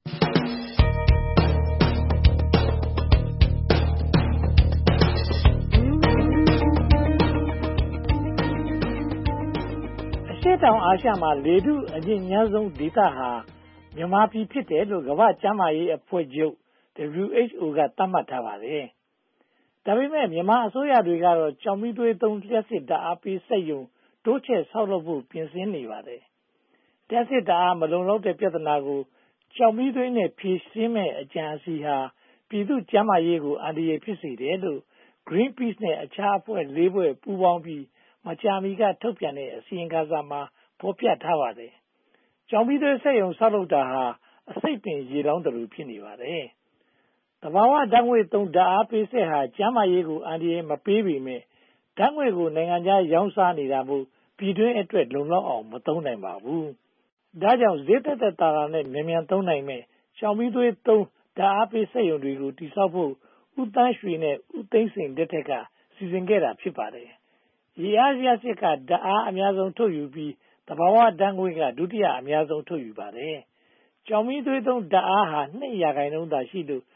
Speaker 22: ရှေ့တောင်အာရှမှာလေထုအညစ်ညမ်းဆုံးဒေသဟာမြန်မာပြည်ဖြစ်တယ်လို့ကမ္ဘာ့ကျန်းမာရေးအဖွဲ့ချုပ် WHO ကသတ်မှတ်ထားပါတယ်။ဒါပေမဲ့မြန်မာအစိုးရတွေကတော့ကြောင်မီးသွေးသုံးလျှပ်စစ်ဓာတ်အားပေးစက်ရုံတိုးချဲ့ဆောက်လုပ်ဖို့ပြင်ဆင်နေပါတယ်။လျှပ်စစ်ဓာတ်အားမလုံလောက်တဲ့ပြဿနာကိုကြောင်မီးသွေးနဲ့ဖြေရှင်းမဲ့အကြံအစီဟာပြည်သူ့ကျန်းမာရေးကိုအန္တရာယ်ဖြစ်စေတယ်လို့ Greenpeace နဲ့အခြားအဖွဲ့ ၄ ဖွဲ့ပူးပေါင်းပြီးမကြာမီကထုတ်ပြန်တဲ့အစီရင်ခံစာမှာဖော်ပြထားပါတယ်။ကြောင်မီးသွေးစက်ရုံဆောက်လုပ်တာဟာအစိတ်ပင်ရေလောင်းသလိုဖြစ်နေပါတယ်။သဘာဝဓာတ်ငွေ့သုံးဓာတ်အားပေးစက်ဟာကျန်းမာရေးကိုအန္တရာယ်မပေးပေမဲ့ဓာတ်ငွေ့ကိုနိုင်ငံခြားရောင်းစားနေတာမို့ပြည်တွင်းအတွက်လုံလောက်အောင်မသုံးနိုင်ပါဘူး။ဒါကြောင့်ဈေးသက်သက်သာသာနဲ့မြန်မြန်သုံးနိုင်မဲ့ကျောက်မီးသွေးသုံးဓာတ်အားပေးစက်ရုံတွေကိုတည်ဆောက်ဖို့ဦးသန်းရွှေနဲ့ဦးသိန်းစိန်လက်ထက်ကစီစဉ်ခဲ့တာဖြစ်ပါတယ်။ရေအားလျှပ်စစ်ကဓာတ်အားအများဆုံးထုတ်ယူပြီးသဘာဝဓာတ်ငွေ့ကဒုတိယအများဆုံးထုတ်ယူပါတယ်။ကျောက်မီးသွေးသုံးဓာတ်အားဟာ2% သာရှိလို့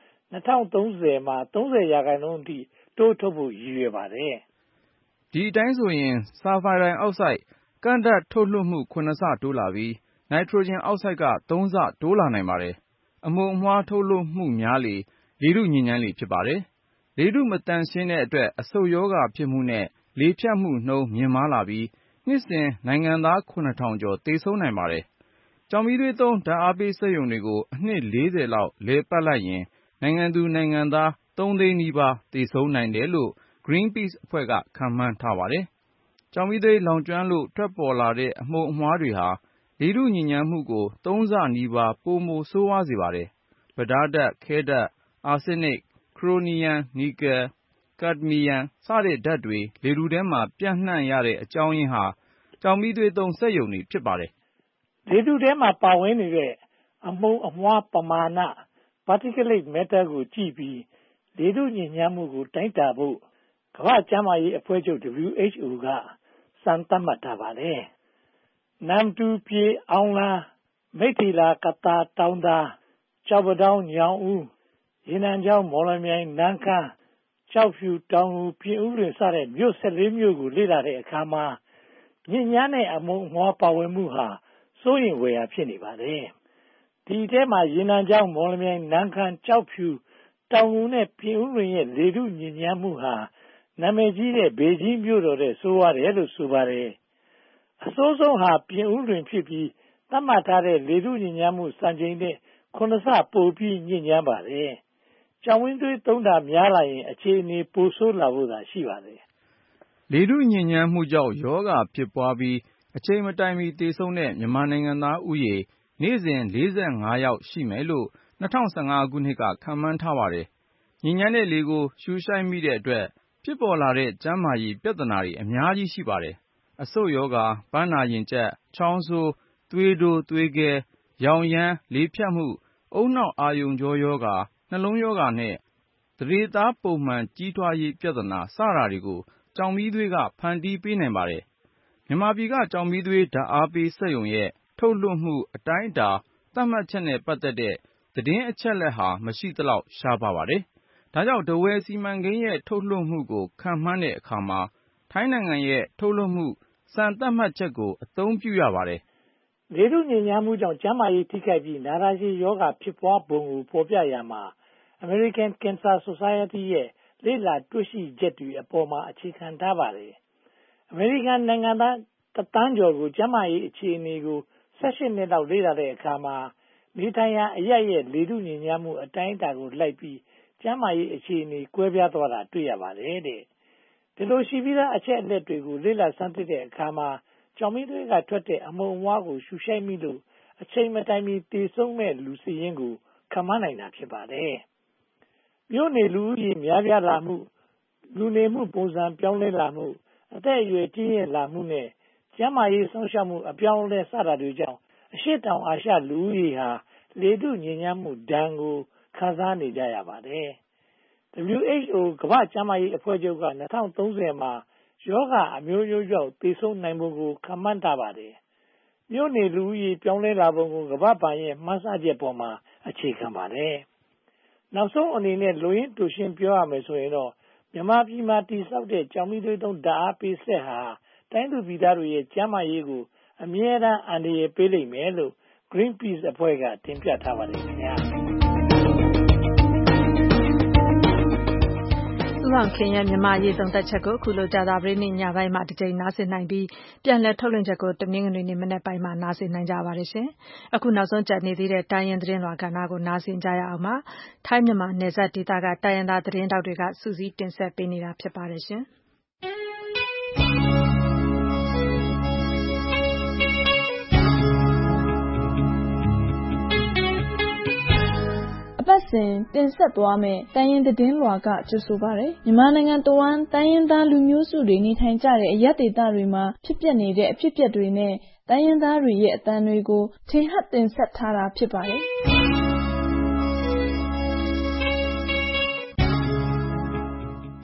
Speaker 22: 2030မှာ30% အထိတိုးထုတ်ဖို့ရည်ရွယ်ပါတယ်
Speaker 1: ။ဒီအတိုင်းဆိုရင်ဆာလ်ဖာဒိုင်အောက်ဆိုဒ်ကန့်ဓာတ်ထုတ်လွှတ်မှု7ဆတိုးလာပြီးနိုက်ထရိုဂျင်အောက်ဆိုဒ်က3ဆတိုးလာနိုင်ပါတယ်။အမှုန်အမွှားထုတ်လွှတ်မှုများလေလေထုညစ်ညမ်းလေဖြစ်ပါတယ်။လေထုမသန့်ရှင်းတဲ့အတွက်အဆုတ်ရောဂါဖြစ်မှုနဲ့လေဖြတ်မှုနှုန်းမြင့်မားလာပြီးနှစ်စဉ်နိုင်ငံသား9,000 ကျော်သေဆုံးနိုင်ပါတယ်။ကျောက်မီးသွေးသုံးဓာတ်အားပေးစက်ရုံတွေကိုအနှစ်40လောက်လည်ပတ်လိုက်ရင်နိုင်ငံသူနိုင်ငံသား3 သိန်းနီးပါးသေဆုံးနိုင်တယ်လို့ Greenpeace အဖွဲ့ကခန့်မှန်းထားပါတယ်။ကျောက်မီးသွေးလောင်ကျွမ်းလို့ထွက်ပေါ်လာတဲ့အမှုန်အမွှားတွေဟာလေထုညစ်ညမ်းမှုကို3 ဆနီးပါးပိုမိုဆိုးဝါးစေပါတယ်။ပြဒါးဓာတ်၊ခဲဓာတ်၊အာဆင်းနစ်၊ခရိုမီယမ်၊နီကယ်၊ကဒ်မီယမ်စတဲ့ဓာတ်တွေလေထုထဲမှာပျံ့နှံ့ရတဲ့အကြောင်းရင်းဟာကျောက်မီးသွေးသုံးစက်ရုံတွေဖြစ်ပါတယ်
Speaker 22: ။လေထုထဲမှာပါဝင်နေတဲ့အမှုန်အမွှားပမာဏ particulate matter ကိုကြည့်ပြီးလေထုညစ်ညမ်းမှုကိုတိုင်းတာဖို့ကမ္ဘာ့ကျန်းမာရေးအဖွဲ့ချုပ် WHO ကစံသတ်မှတ်ထားပါတယ်။နမ္မတူ၊ပြည်၊အောင်လံ၊မိတ္ထီလာ၊ကသာ၊တောင်သာ၊ကျောက်ပတောင်း၊ညောင်ဦး၊ရေနံချောင်း၊မော်လမြိုင်၊နမ့်ခမ်း၊ကျောက်ဖြူ၊တောင်ငူ၊ပြင်ဦးလွင်စတဲ့မြို့14မြို့ကိုလေ့လာတဲ့အခါမှာညစ်ညမ်းတဲ့အမှုန်အမွှားပါဝင်မှုဟာစိုးရိမ်ဖွယ်ရာဖြစ်နေပါတယ်။ဒီအထဲမှာရေနံချောင်း၊မော်လမြိုင်၊နမ့်ခမ်း၊ကျောက်ဖြူ၊တောင်ငူနဲ့ပြင်ဦးလွင်ရဲ့လေထုညစ်ညမ်းမှုဟာနာမည်ကြီးတဲ့ဘေဂျင်းမြို့တော်တဲ့ဆိုးရတယ်လို့ဆိုပါတယ်။အဆိုးဆုံးဟာပြင်ဦးလွင်ဖြစ်ပြီးသတ်မှတ်ထားတဲ့လေထုညစ်ညမ်းမှုစံချိန်နဲ့9 ဆပိုပြီးညစ်ညမ်းပါတယ်။ကျောက်မီးသွေးသုံးတာများလာရင်အခြေအနေပိုဆိုးလာဖို့သာရှိပါတယ်
Speaker 1: ။လေထုညစ်ညမ်းမှုကြောင့်ရောဂါဖြစ်ပွားပြီးအချိန်မတိုင်မီသေဆုံးတဲ့မြန်မာနိုင်ငံသားဦးရေနေ့စဉ်45ယောက်ရှိမယ်လို့2015ခုနှစ်ကခန့်မှန်းထားပါတယ်။ညစ်ညမ်းတဲ့လေကိုရှုရှိုက်မိတဲ့အတွက်ဖြစ်ပေါ်လာတဲ့ကျန်းမာရေးပြဿနာတွေအများကြီးရှိပါတယ်။အဆုတ်ရောဂါ၊ပန်းနာရင်ကျပ်၊ချောင်းဆိုး၊သွေးတိုးသွေးခဲ၊ယောင်ယမ်း၊လေဖြတ်မှု၊ဦးနှောက်အာရုံကြောရောဂါ၊နှလုံးရောဂါနဲ့သန္ဓေသားပုံမှန်ကြီးထွားရေးပြဿနာစတာတွေကိုကျောက်မီးသွေးကဖန်တီးပေးနိုင်ပါတယ်။မြန်မာပြည်ကကျောက်မီးသွေးဓာတ်အားပေးစက်ရုံရဲ့ထုတ်လွှတ်မှုအတိုင်းအတာသတ်မှတ်ချက်နဲ့ပတ်သက်တဲ့သတင်းအချက်အလက်ဟာမရှိသလောက်ရှားပါးပါတယ်။ဒါကြောင့်ထားဝယ်စီမံကိန်းရဲ့ထုတ်လွှတ်မှုကိုခန့်မှန်းတဲ့အခါမှာထိုင်းနိုင်ငံရဲ့ထုတ်လွှတ်မှုစံသတ်မှတ်ချက်ကိုအသုံးပြုရပါတယ်
Speaker 22: ။လေထုညစ်ညမ်းမှုကြောင့်ကျန်းမာရေးထိခိုက်ပြီးနာတာရှည်ရောဂါဖြစ်ပွားပုံကိုဖော်ပြရမှာAmerican Cancer Society ရဲ့လေ့လာတွေ့ရှိချက်တွေအပေါ်မှာအခြေခံထားပါတယ်။ အမေရိကန်နိုင်ငံသား1 သန်းကျော်ကိုကျန်းမာရေးအခြေအနေကို18နှစ်လောက်လေ့လာတဲ့အခါမှာနေထိုင်ရာအရပ်ရဲ့လေထုညစ်ညမ်းမှုအတိုင်းအတာကိုလိုက်ပြီးကျန်းမာရေးအခြေအနေကွဲပြားသွားတာတွေ့ရပါတယ်တဲ့။ဒီလိုရှိပြီးသားအချက်အလက်တွေကိုလေ့လာဆန်းစစ်တဲ့အခါမှာကျောက်မီးသွေးကထွက်တဲ့အမှုန်အမွှားကိုရှုရှိုက်မိလို့အချိန်မတိုင်မီသေဆုံးမဲ့လူစာရင်းကိုခန့်မှန်းနိုင်တာဖြစ်ပါတယ်။မြို့နေလူဦးရေများပြားလာမှုလူနေမှုပုံစံပြောင်းလဲလာမှုအသက်အရွယ်ကြီးရင့်လာမှုနဲ့ကျန်းမာရေးစောင့်ရှောက်မှုအပြောင်းအလဲစတာတွေကြောင့်အရှေ့တောင်အာရှလူဦးရေဟာလေထုညစ်ညမ်းမှုဒဏ်ကိုခံစားနေကြရပါတယ်။ WHO ကမ္ဘာ့ကျန်းမာရေးအဖွဲ့ချုပ်က2030မှာရောဂါအမျိုးမျိုးကြောင့်သေဆုံးနိုင်ပုံကိုခန့်မှန်းထားပါတယ်။မြို့နေလူဦးရေပြောင်းလဲလာပုံကိုကမ္ဘာ့ဘဏ်ရဲ့မှန်းဆချက်ပေါ်မှာအခြေခံပါတယ်။နောက်ဆုံးအနေနဲ့လူရင်းတူရှင်းပြောရမယ်ဆိုရင်တော့မြန်မာပြည်မှာတည်ဆောက်တဲ့ကျောက်မီးသွေးသုံးဓာတ်အားပေးစက်ဟာတိုင်းသူပြည်သားတွေရဲ့ကျန်းမာရေးကိုအမြဲတမ်းအန္တရာယ်ပေးလိမ့်မယ်လို့ Greenpeace အဖွဲ့ကတင်ပြထားပါတယ်ခင်ဗျာ။
Speaker 2: ဦးအောင်ခင်ရဲ့မြန်မာရေးသုံးသက်ချက်ကိုအခုလိုကြာသပတေးနေ့ညပိုင်းမှာတစ်ကြိမ်နားဆင်နိုင်ပြီးပြန်လည်ထုတ်လွှင့်ချက်ကိုတနင်္ဂနွေနေ့မနက်ပိုင်းမှာနားဆင်နိုင်ကြပါတယ်ရှင်။အခုနောက်ဆုံးကြံနေသေးတဲ့တိုင်းရင်းသတင်းလွှာကဏ္ဍကိုနားဆင်ကြရအောင်ပါ။ထိုင်းမြန်မာနယ်စပ်ဒေသကတိုင်းရင်းသားသတင်းတောက်တွေကစုစည်းတင်ဆက်ပေးနေတာဖြစ်ပါတယ်ရှင်။
Speaker 3: ပတ်စဉ်တင်ဆက်သွားမယ့်တိုင်းရင်းသတင်းလွှာကကြိုဆိုပါရယ်မြန်မာနိုင်ငံတဝန်းတိုင်းရင်းသားလူမျိုးစုတွေနေထိုင်ကြတဲ့အရပ်ဒေသတွေမှာဖြစ်ပျက်နေတဲ့အဖြစ်အပျက်တွေနဲ့တိုင်းရင်းသားတွေရဲ့အသံတွေကိုထင်ဟပ်တင်ဆက်ထားတာဖြစ်ပါတယ်။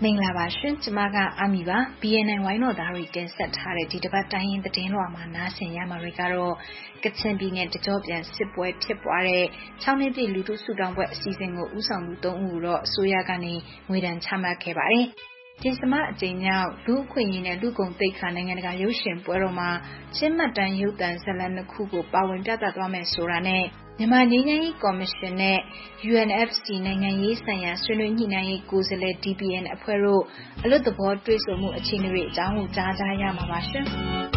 Speaker 4: မင်္ဂလာပါရှင်ကျမကအာမီပါ BNN ဝိုင်းတော်သားတွေတင်ဆက်ထားတဲ့ဒီတစ်ပတ်တိုင်းရင်းသတင်းလွှာမှာနားဆင်ရမှာတွေကတော့ကချင်ပြည်နယ်တကြောပြန်စစ်ပွဲဖြစ်ပွားတဲ့6နှစ်ပြည့်လူထုစုတောင်းပွဲအစီအစဉ်ကိုဦးဆောင်သူ3ဦးတော့အစိုးရကနေငွေဒဏ်ချမှတ်ခဲ့ပါတယ်။တင်စမအကြိမ်မြောက်လူအခွင့်အရေးနဲ့လူကုန်သိက္ခာနိုင်ငံတကာရုပ်ရှင်ပွဲတော်မှာချင်းမှတ်တမ်းရုပ်သံဇာတ်လမ်းတစ်ခုကိုပါဝင်ပြသသွားမယ်ဆိုတာနဲ့မြန်မာငြိမ်းချမ်းရေးကော်မရှင်နဲ့ UNFC နိုင်ငံရေးဆိုင်ရာဆွေးနွေးညှိနှိုင်းရေးကိုယ်စားလှယ် DPN အဖွဲ့တို့အလွတ်သဘောတွေ့ဆုံမှုအခြေအနေတွေအကြောင်းကိုကြားကြရမှာပါရှင်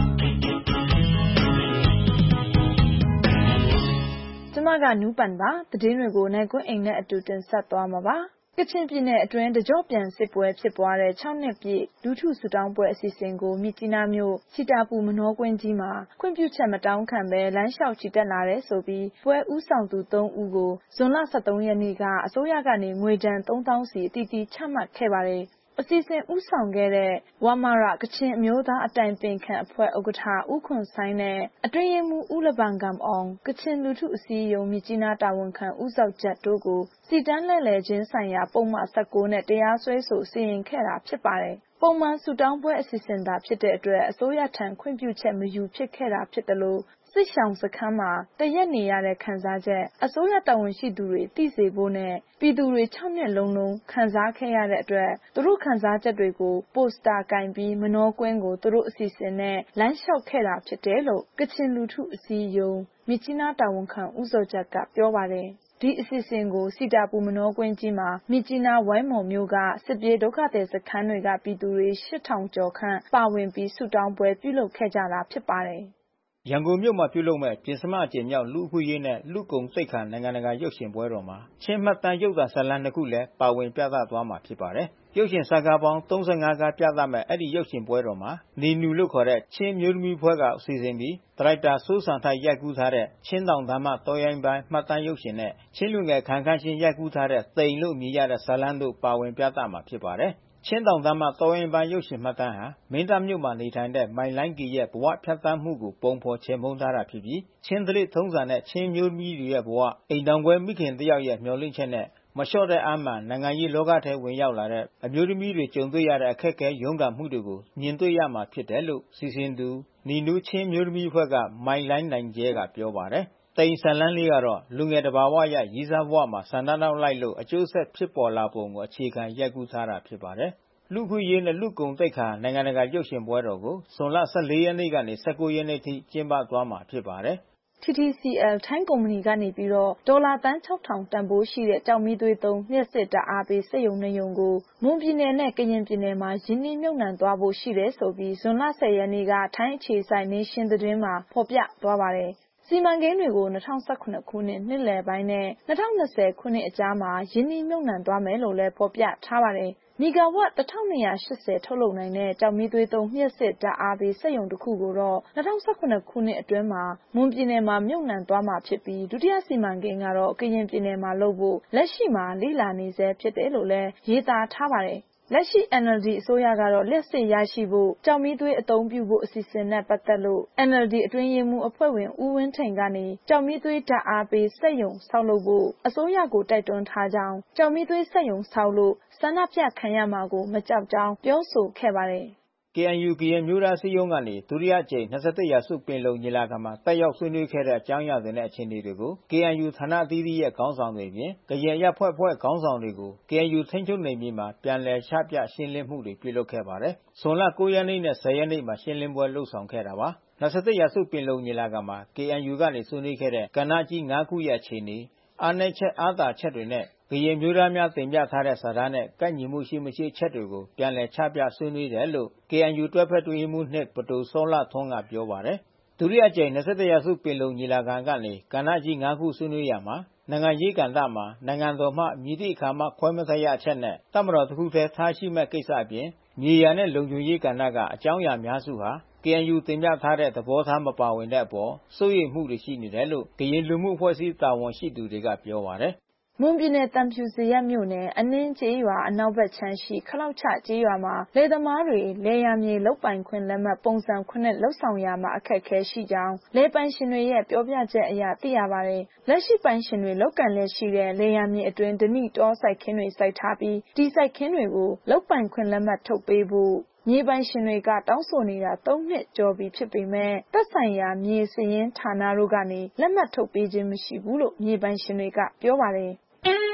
Speaker 3: ။ကျမကနူးပန်ပါသတင်းတွေကိုနိုင်ကွန်းအိမ်နဲ့အတူတင်ဆက်သွားမှာပါ။ကချင်ပြည်နယ်အတွင်းတကြောပြန်စစ်ပွဲဖြစ်ပွားတဲ့6နှစ်ပြည့်လူထုစုတောင်းပွဲအစီအစဉ်ကိုမြစ်ကြီးနားမြို့စီတာပူမနောကွင်းကြီးမှာခွင့်ပြုချက်မတောင်းခံဘဲလမ်းလျှောက်ချီတက်လာတဲ့ဆိုပြီးပွဲဦးဆောင်သူ3ဦးကိုဇွန်လ23ရက်နေ့ကအစိုးရကနေငွေဒဏ်3000စီအတီးတီးချမှတ်ခဲ့ပါတယ်။အစီအစဉ်ဦးဆောင်ခဲ့တဲ့ဝမရကချင်အမျိုးသားအတိုင်ပင်ခံအဖွဲ့ဥက္ကဋ္ဌဦးခွန်ဆိုင်နဲ့အတွင်းရေးမှူးဦးလပန်ကမ်အောင်ကချင်လူထုအစည်းအရုံးမြစ်ကြီးနားတာဝန်ခံဦးစောက်ကျတ်တို့ကိုစီတန်းလှည့်လည်ခြင်းဆိုင်ရာပုံမှန်19နဲ့တရားစွဲဆိုစီရင်ခဲ့တာဖြစ်ပါတယ်။ပုံမှန်စုတောင်းပွဲအစီအစဉ်သာဖြစ်တဲ့အတွက်အစိုးရထံခွင့်ပြုချက်မယူဖြစ်ခဲ့တာဖြစ်တယ်လို့စစ်ရှောင်စခန်းမှာတရက်နေရတဲ့ခံစားချက်အစိုးရတာဝန်ရှိသူတွေသိစေဖို့နဲ့ပြည်သူတွေ6နှစ်လုံးခံစားခဲ့ရတဲ့အတွက်သူတို့ခံစားချက်တွေကိုပိုစတာကင်ပြီးမနောကွင်းကိုသူတို့အစီအစဉ်နဲ့လမ်းလျှောက်ခဲ့တာဖြစ်တယ်လို့ကချင်လူထုအစည်းအရုံးမြစ်ကြီးနားတာဝန်ခံဦးစောချက်ကပြောပါတယ်။ဒီအစီအစဉ်ကိုစီတာပူမနောကွင်းကြီးမှာမြစ်ကြီးနားဝိုင်းမော်မြို့ကစစ်ပြေးဒုက္ခသည်စခန်းတွေကပြည်သူတွေ8000ကျော်ခန့်ပါဝင်ပြီးဆုတောင်းပွဲပြုလုပ်ခဲ့ကြတာဖြစ်ပါတယ်။
Speaker 7: ရန်ကုန်မြို့မှာပြုလုပ်မဲ့ပြင်စမအကြိမ်မြောက်လူအခွင့်အရေးနဲ့လူကုန်သိက္ခာနိုင်ငံတကာရုပ်ရှင်ပွဲတော်မှာချင်းမှတ်တမ်းရုပ်သံဇာတ်လမ်းတစ်ခုလည်းပါဝင်ပြသသွားမှာဖြစ်ပါတယ်။ရုပ်ရှင်ဇာတ်ကားပေါင်း35ကားပြသမဲ့အဲ့ဒီရုပ်ရှင်ပွဲတော်မှာနီနူလို့ခေါ်တဲ့ချင်းမျိုးသမီးဖွဲ့ကစီစဉ်ပြီးဒါရိုက်တာစိုးစံထိုက်ရိုက်ကူးထားတဲ့ချင်းတောင်တမ်းမတော်ရိုင်းပိုင်းမှတ်တမ်းရုပ်ရှင်နဲ့ချင်းလူငယ်ခံခန့်ချင်းရိုက်ကူးထားတဲ့တိမ်လို့မြည်ရတဲ့ဇာတ်လမ်းတို့ပါဝင်ပြသမှာဖြစ်ပါတယ်။ချင်းတောင်တမ်းမတော်ရင်ပိုင်းရုပ်ရှင်မှတ်တမ်းဟာမင်းတပ်မြို့မှာနေထိုင်တဲ့မိုင်လိုင်းကီရဲ့ဘဝဖြတ်သန်းမှုကိုပုံဖော်ချေမှုန်းထားတာဖြစ်ပြီးချင်းဒလိထုံးစံတဲ့ချင်းမျိုးသမီးတွေရဲ့ဘဝအိမ်တောင်ခွဲမိခင်တယောက်ရဲ့မျှော်လင့်ချက်နဲ့မလျှော့တဲ့အာမှန်နိုင်ငံရေးလောကထဲဝင်ရောက်လာတဲ့အမျိုးသမီးတွေကြုံတွေ့ရတဲ့အခက်အခဲရုန်းကန်မှုတွေကိုမြင်တွေ့ရမှာဖြစ်တယ်လို့စီစဉ်သူနီနူးချင်းမျိုးသမီးအဖွဲ့ကမိုင်လိုင်းနိုင်ကျဲကပြောပါတယ်။တိမ်ဇာတ်လမ်းလေးကတော့လူငယ်တဘာဝရရည်စားဘဝမှာဆန္ဒနောက်လိုက်လို့အကျိုးဆက်ဖြစ်ပေါ်လာပုံကိုအခြေခံရိုက်ကူးထားတာဖြစ်ပါတယ်။လူခွင့်ရေးနဲ့လူကုန်သိက္ခာနိုင်ငံတကာရုပ်ရှင်ပွဲတော်ကိုဇွန်လ14ရက်နေ့ကနေ19ရက်နေ့ထိကျင်းပသွားမှာဖြစ်ပါတယ်
Speaker 3: ။ TTCL ထိုင်းကုမ္ပဏီကနေပြီးတော့ဒေါ်လာသန်း6000တန်ဖိုးရှိတဲ့ကြောက်မီးသွေးသုံးလျှပ်စစ်ဓာတ်အားပေးစက်ရုံ2ရုံကိုမွန်ပြည်နယ်နဲ့ကရင်ပြည်နယ်မှာယင်းနှိမ့်မြုပ်နှံသွားဖို့ရှိတယ်ဆိုပြီးဇွန်လ10ရက်နေ့ကထိုင်းအခြေစိုက် Nation သတင်းမှာဖော်ပြသွားပါတယ်။စီမံကိန်းတွေကို2018ခုနှစ်နှစ်လယ်ပိုင်းနဲ့2020ခုနှစ်အကြားမှာယင်းနှိမ့်မြုပ်နှံသွားမယ်လို့လည်းဖော်ပြထားပါတယ်။မီဂါဝပ်1280ထုတ်လုပ်နိုင်တဲ့ကြောက်မီးသွေးသုံးလျှပ်စစ်ဓာတ်အားပေးစက်ရုံတစ်ခုကိုတော့2018ခုနှစ်အတွင်းမှာမွန်ပြည်နယ်မှာမြုပ်နှံသွားမှာဖြစ်ပြီးဒုတိယစီမံကိန်းကတော့ကရင်ပြည်နယ်မှာလုပ်ဖို့လက်ရှိမှာလေ့လာနေဆဲဖြစ်တယ်လို့လည်းရေးသားထားပါတယ်။လက်ရှိ NLD အစိုးရကတော့လျှပ်စစ်ရရှိဖို့ကြောက်မီးသွေးအသုံးပြုဖို့အစီအစဉ်နဲ့ပတ်သက်လို့ NLD အတွင်းရေးမှူးအဖွဲ့ဝင်ဦးဝင်းထိန်ကနေကြောက်မီးသွေးဓာတ်အားပေးစက်ရုံဆောက်လုပ်ဖို့အစိုးရကိုတိုက်တွန်းထားကြောင်းကြောက်မီးသွေးစက်ရုံဆောက်လို့ဆန္ဒပြခံရမှာကိုမကြောက်ကြောင်းပြောဆိုခဲ့ပါတယ်
Speaker 7: ။ KNU ကရင်မျိုးသားစည်းရုံးကနေဒုတိယအကြိမ်21ရာစုပင်လုံညီလာခံမှာတက်ရောက်ဆွေးနွေးခဲ့တဲ့အကြောင်းအရာတွေနဲ့အခြေအနေတွေကို KNU ဌာနအသီးသီးရဲ့ခေါင်းဆောင်တွေပြင်ကရင်ရပ်ဖွဲ့ခေါင်းဆောင်တွေကို KNU ထိန်းချုပ်နယ်မြေမှာပြန်လည်ချပြရှင်းလင်းမှုတွေပြုလုပ်ခဲ့ပါတယ်။ဇွန်လ9ရက်နေ့နဲ့10ရက်နေ့မှာရှင်းလင်းပွဲလုပ်ဆောင်ခဲ့တာပါ။21ရာစုပင်လုံညီလာခံမှာ KNU ကနေဆွေးနွေးခဲ့တဲ့ကဏ္ဍကြီး5ခုရဲ့အခြေအနေအားနည်းချက်အားသာချက်တွေနဲ့ကရင်မျိုးသားများတင်ပြထားတဲ့စာတမ်းနဲ့ကိုက်ညီမှုရှိမရှိချက်တွေကိုပြန်လည်ချပြဆွေးနွေးတယ်လို့ KNU တွဲဖက်တွဲရေးမှူး2ပတိုစောလှထွန်းကပြောပါတယ်။ဒုတိယအကြိမ်21ရာစုပင်လုံညီလာခံကနေကဏ္ဍကြီး5ခုဆွေးနွေးရာမှာနိုင်ငံရေးကဏ္ဍမှာနိုင်ငံတော်မှမြည်သည့်အခါမှခွဲမထွက်ရအချက်နဲ့တပ်မတော်တစ်ခုတည်းထားရှိမဲ့ကိစ္စအပြင်မြေယာနဲ့လုံခြုံရေးကဏ္ဍကအကြောင်းအရာများစုဟာ KNU တင်ပြထားတဲ့သဘောထားမပါဝင်တဲ့အပေါ်စိုးရိမ်မှုတွေရှိနေတယ်လို့ကရင်လူမှုအဖွဲ့အစည်းတာဝန်ရှိသူတွေကပြောပါတယ်။
Speaker 3: မွန်ပြည်နယ်တန်ဖြူစရပ်မြို့နယ်အနှင်းကျေးရွာအနောက်ဘက်ခြမ်းရှိခလောက်ချကျေးရွာမှာလယ်သမားတွေလယ်ယာမြေလုတ်ပိုင်ခွင့်လက်မှတ်ပုံစံ9လှုပ်ဆောင်ရမှာအခက်အခဲရှိကြောင်းလယ်ပိုင်ရှင်တွေရဲ့ပြောပြချက်အရသိရပါတယ်။လက်ရှိပိုင်ရှင်တွေလောက်ကန်လက်ရှိတဲ့လယ်ယာမြေအတွင်းဓနိတောစိုက်ခင်းတွေစိုက်ထားပြီးဒီစိုက်ခင်းတွေကိုလုတ်ပိုင်ခွင့်လက်မှတ်ထုတ်ပေးဖို့မြေပိုင်ရှင်တွေကတောင်းဆိုနေတာ3နှစ်ကျော်ပြီဖြစ်ပေမဲ့သက်ဆိုင်ရာမြေစည်ရင်းဌာနတို့ကနေလက်မှတ်ထုတ်ပေးခြင်းမရှိဘူးလို့မြေပိုင်ရှင်တွေကပြောပါတယ်။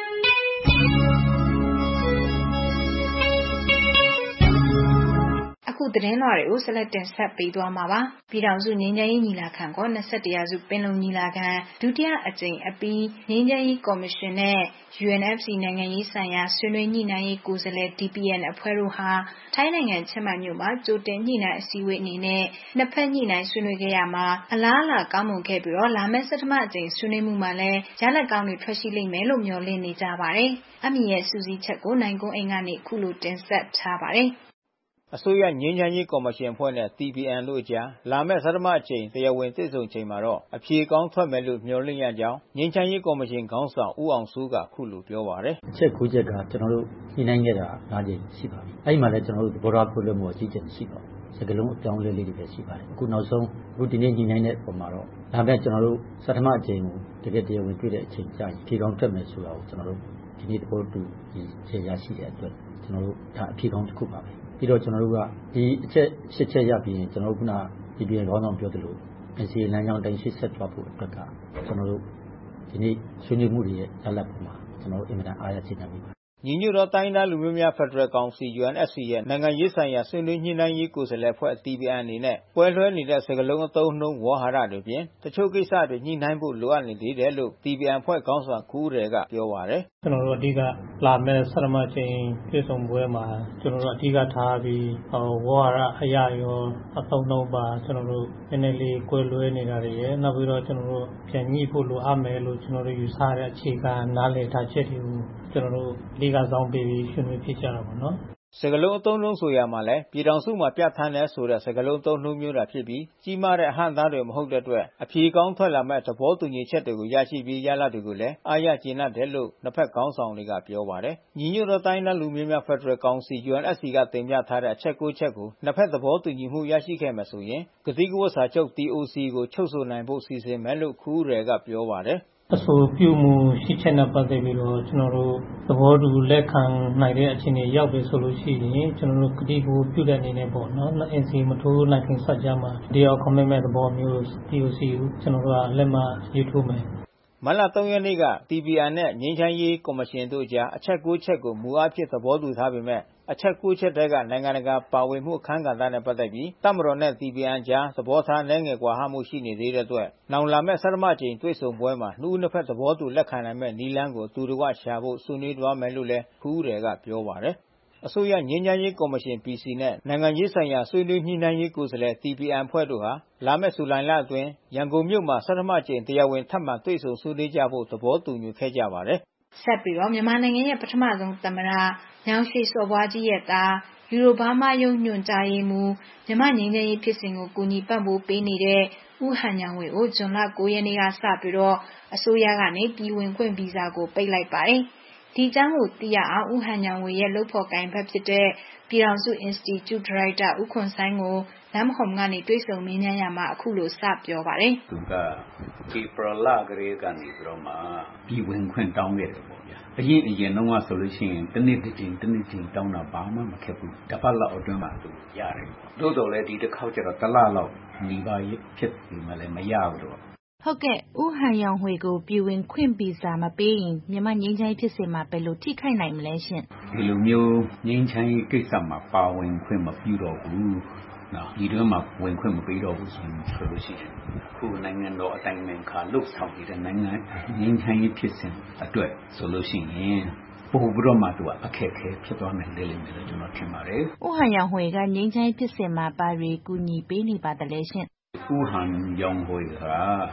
Speaker 4: အခုသတင်းလွှာတွေကိုဆက်လက်တင်ဆက်ပေးသွားမှာပါ။ပြည်ထောင်စုငြိမ်းချမ်းရေးညီလာခံက21ရာစုပင်လုံညီလာခံဒုတိယအကြိမ်အပြီးငြိမ်းချမ်းရေးကော်မရှင်နဲ့ UNFC နိုင်ငံရေးဆိုင်ရာဆွေးနွေးညှိနှိုင်းရေးကိုယ်စားလှယ် DPN အဖွဲ့တို့ဟာထိုင်းနိုင်ငံချင်းမိုင်မြို့မှာကြိုတင်ညှိနှိုင်းအစည်းအဝေးအနေနဲ့နှစ်ဖက်ညှိနှိုင်းဆွေးနွေးခဲ့ရမှာအလားအလာကောင်းမွန်ခဲ့ပြီးတော့လာမယ့်17အကြိမ်ဆွေးနွေးမှုမှာလည်းရလဒ်ကောင်းတွေထွက်ရှိလိမ့်မယ်လို့မျှော်လင့်နေကြပါတယ်။အမည်ရဲ့စူးစီးချက်ကိုနိုင်ကွန်းအိမ်ကနေခုလိုတင်ဆက်ထားပါတယ်။
Speaker 7: အစိုးရငြိမ်းချမ်းရေးကော်မရှင်အဖွဲ့နဲ့ DPN တို့အကြားလာမယ့်ဆဌမအကြိမ်တရားဝင်တွေ့ဆုံချိန်မှာတော့အဖြေကောင်းထွက်မယ်လို့မျှော်လင့်ရကြောင်းငြိမ်းချမ်းရေးကော်မရှင်ခေါင်းဆောင်ဦးအောင်စိုးကခုလိုပြောပါတယ်
Speaker 19: ။အချက်9ချက်ကကျွန်တော်တို့ညှိနှိုင်းခဲ့တာ9ကြိမ်ရှိပါပြီ။အဲ့ဒီမှာလည်းကျွန်တော်တို့သဘောထားခွဲလွှဲမှုအကြီးကျယ်ရှိပါဘူး။စကလုံးအပြောင်းလဲလေးတွေပဲရှိပါတယ်။အခုနောက်ဆုံးအခုဒီနေ့ညှိနှိုင်းတဲ့ပုံမှာတော့ဒါပေမဲ့ကျွန်တော်တို့ဆဌမအကြိမ်ကိုတကယ်တရားဝင်တွေ့တဲ့အချိန်ကြာရင်ဖြေကောင်းထွက်မယ်ဆိုတာကိုကျွန်တော်တို့ဒီနေ့သဘောတူရရှိတဲ့အတွက်ကျွန်တော်တို့ဒါအဖြေကောင်းတစ်ခုပါပဲ။ပြီးတော့ကျွန်တော်တို့ကဒီအချက်8ချက်ရပြီးရင်ကျွန်တော်တို့ခုနဒီပြည်ခေါင်းဆောင်ပြောသလို NCA လမ်းကြောင်းတိုင်းရှေ့ဆက်သွားဖို့အတွက်ကကျွန်တော်တို့ဒီနေ့ဆွေးနွေးမှုတွေရဲ့ရလဒ်ပေါ်မှာကျွန်တော်တို့အင်မတန်အားရကျေနပ်မိပါတယ်
Speaker 7: ညီညွတ်သောတိုင်းသားလူမျိုးများဖက်ဒရယ်ကောင်စီ UNFC ရဲ့နိုင်ငံရေးဆိုင်ရာဆွေးနွေးညှိနှိုင်းရေးကိုယ်စားလှယ်အဖွဲ့ DPN အနေနဲ့ပွဲလွှဲနေတဲ့စကားလုံးအသုံးနှုန်းဝါဟာရတွေပြင်တချို့ကိစ္စတွေညှိနှိုင်းဖို့လိုအပ်နေသေးတယ်လို့ DPN အဖွဲ့ခေါင်းဆောင်ခူးရယ်ကပြောပါတယ်
Speaker 6: ကျွန်တော်တို့အဓိကလာမဲ့ဆရမချင်းပြည်ဆောင်ပွဲမှာကျွန်တော်တို့အဓိကထားပြီးဝါဟာရအရာရောအသုံးနှုန်းပါကျွန်တော်တို့နည်းနည်းလေးကွဲလွဲနေတာတွေရဲ့နောက်ပြီးတော့ကျွန်တော်တို့ပြန်ညှိဖို့လိုအပ်မယ်လို့ကျွန်တော်တို့ယူဆတဲ့အခြေခံနားလည်ထားချက်တွေကိုကျွန်တော်တို့အဓိကဆောင်ပြီးဆွေးနွေးဖြစ်ကြတာပေါ့နော်
Speaker 7: စကလုံးအသုံးနှုန်းဆိုရမှာလဲပြည်ထောင်စုမှာပြဋ္ဌာန်းတဲ့ဆိုတဲ့စကလုံးသုံးနှုန်းမျိုးတာဖြစ်ပြီးကြီးမားတဲ့အဟန့်အတားတွေမဟုတ်တဲ့အတွက်အဖြေကောင်းထွက်လာမဲ့သဘောတူညီချက်တွေကိုရရှိပြီးရလဒ်တွေကိုလည်းအားရကျေနပ်တယ်လို့နှစ်ဖက်ခေါင်းဆောင်တွေကပြောပါတယ်ညီညွတ်သောတိုင်းသားလူမျိုးများဖက်ဒရယ်ကောင်စီ UNFC ကတင်ပြထားတဲ့အချက်9ချက်ကိုနှစ်ဖက်သဘောတူညီမှုရရှိခဲ့မယ်ဆိုရင်ကတိကဝတ်စာချုပ် TOC ကိုချုပ်ဆိုနိုင်ဖို့စီစဉ်မယ်လို့ခူးရယ်ကပြောပါတယ်
Speaker 6: အဆိုပြုမှုရှိချက်နဲ့ပတ်သက်ပြီးတော့ကျွန်တော်တို့သဘောတူလက်ခံနိုင်တဲ့အခြေအနေရောက်ပြီဆိုလို့ရှိရင်ကျွန်တော်တို့ကတိကိုပြုတဲ့အနေနဲ့ပေါ့နော် NCA မထိုးနိုင်ခင်စကြမှာဒီအောင် commitment သဘောမျိုး TOC ကိုကျွန်တော်တို့ကလက်မှတ်ရေးထိုးမယ်
Speaker 7: မတ်လ3ရက်နေ့က DPN နဲ့ငြိမ်းချမ်းရေးကော်မရှင်တို့ကြားအချက်9ချက်ကိုမူအားဖြင့်သဘောတူထားပေမဲ့အချက်9ချက်တဲကနိုင်ငံတကာပါဝင်မှုအခမ်းကဏ္ဍနဲ့ပတ်သက်ပြီးတပ်မတော်နဲ့ DPN ကြားသဘောထားနှဲငယ်ကွာဟမှုရှိနေသေးတဲ့အတွက်နောင်လာမဲ့ဆရမကျိန်တွေ့ဆုံပွဲမှာနှစ်ဦးနှစ်ဖက်သဘောတူလက်ခံနိုင်မဲ့နည်းလမ်းကိုတူတကွရှာဖို့ဆွေးနွေးသွားမယ်လို့လည်းခူးရယ်ကပြောပါတယ်အစိုးရငြိမ်းချမ်းရေးကော်မရှင် PC နဲ့နိုင်ငံရေးဆိုင်ရာဆွေးနွေးညှိနှိုင်းရေးကိုယ်စားလှယ် DPN ဖွဲ့တို့ဟာလာမယ့်ဇူလိုင်လအတွင်းရန်ကုန်မြို့မှာဆဌမကျိန်တရားဝင်ထပ်မံတွေ့ဆုံဆွေးနွေးကြဖို့သဘောတူညီခဲ့ကြပါတယ်
Speaker 4: ဆက်ပြီးတော့မြန်မာနိုင်ငံရဲ့ပထမဆုံးသမ္မတညောင်ရွှေစော်ဘွားကြီးရဲ့သားယူရိုဘားမားယုံညွန့်ကြားရေးမှူးမြန်မာငြိမ်းချမ်းရေးဖြစ်စဉ်ကိုကူညီပံ့ပိုးပေးနေတဲ့ဦးဟန်ညောင်ဝေကိုဇွန်လ9ရက်နေ့ကစပြီးတော့အစိုးရကနေပြည်ဝင်ခွင့်ဗီဇာကိုပိတ်လိုက်ပါတယ်ဒီအကြောင်းကိုသိရအောင်ဦးဟန်ညောင်ဝေရဲ့လုပ်ဖော်ကိုင်ဘက်ဖြစ်တဲ့ပြည်ထောင်စု Institute Director ဦးခွန်ဆိုင်ကိုလမ်းမခုံကနေတွေ့ဆုံမေးမြန်းရမှာအခုလိုစပြောပါတယ်
Speaker 9: သူကဧပြီလကလေးကနေပြီးတော့မှပြည်ဝင်ခွင့်တောင်းခဲ့တယ်ပေါ့ဗျာအရင်တော့ဆိုလို့ရှိရင်တနေ့တစ်ချိန်တောင်းတာဘာမှမခက်ဘူးတစ်ပတ်လောက်အတွင်းမှာသူရတယ်တိုးတော်လည်းဒီတစ်ခေါက်ကျတော့တစ်လလောက်နေပါဖြစ်ပြီမလဲမရဘူးတော့
Speaker 14: ဟုတ်ကဲ့ဦးဟန်ယောင်ဝေကိုပြည်ဝင်ခွင့်ဗီဇာမပေးရင်မြန်မာငြိမ်းချမ်းရေးဖြစ်စဉ်မှာဘယ်လိုထိခိုက်နိုင်မလဲရှင်
Speaker 9: ဒီလိုမျိုးငြိမ်းချမ်းရေးကိစ္စမှာပါဝင်ခွင့်မပြုတော့ဘူးနော်ဒီတော့မှဝင်ခွင့်မပေးတော့ဘူးဆိုလို့ရှိရင်ခုနိုင်ငံတော်အတိုင်းအမြံလှုပ်ဆောင်နေတဲ့နိုင်ငံငြိမ်းချမ်းရေးဖြစ်စဉ်အတွက်ဆိုလို့ရှိရင်ပို့ပြီးတော့မှသူကအခက်အခဲဖြစ်သွားနိုင်တယ်လို့ကျွန်တော်ထင်ပါတယ်
Speaker 14: ။ဦးဟန်ယောင်ဝေကငြိမ်းချမ်းရေးဖြစ်စဉ်မှာပါရီကူညီပေးနေပါတယ်ရှင်။
Speaker 9: ဦးဟန်ယောင်ဝေက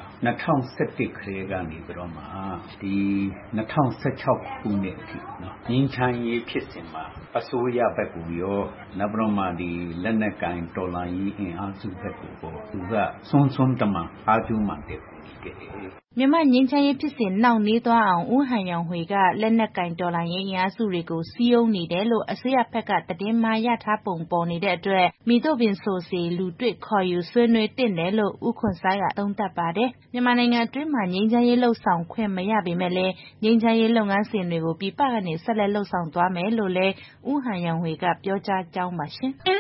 Speaker 9: 2017ခရေကနေပြီးတော့မှဒီ2016ခုနှစ်အထိနော်ငင်းချမ်းရေးဖြစ်စဉ်မှာအစိုးရဘက်ကူရောနောက်ပြီးတော့မှဒီလက်နက်ကိုင်တော်လှန်ရေးအင်အားစုဘက်ကူကိုသူကစွန်းတမအားကျူးမှန်တယ်ခဲ့
Speaker 11: မြန်မာငြိမ်းချမ်းရေးဖြစ်စဉ်နှောင့်နှေးသွားအောင်ဦးဟန်ရောင်ဟွေကလက်နက်ကင်တော်လှန်ရေးအင်အားစုတွေကိုစည်းရုံးနေတယ်လို့အစိုးရဘက်ကသတင်းမှားရထားပုံပေါ်နေတဲ့အတွက်မည်သို့ပင်ဆိုစေလူတွေ့ခေါ်ယူဆွေးနွေးတင်တယ်လို့ဦးခွန်ဆိုင်ကသုံးသပ်ပါတယ်။မြန်မာနိုင်ငံအတွင်းမှာငြိမ်းချမ်းရေးလှုပ်ဆောင်ခွင့်မရပေမဲ့လည်းငြိမ်းချမ်းရေးလုပ်ငန်းစဉ်တွေကိုပြည်ပကနေဆက်လက်လှုပ်ဆောင်သွားမယ်လို့လည်းဦးဟန်ရောင်ဟွေကပြောကြားကြောင်းပါရှင်။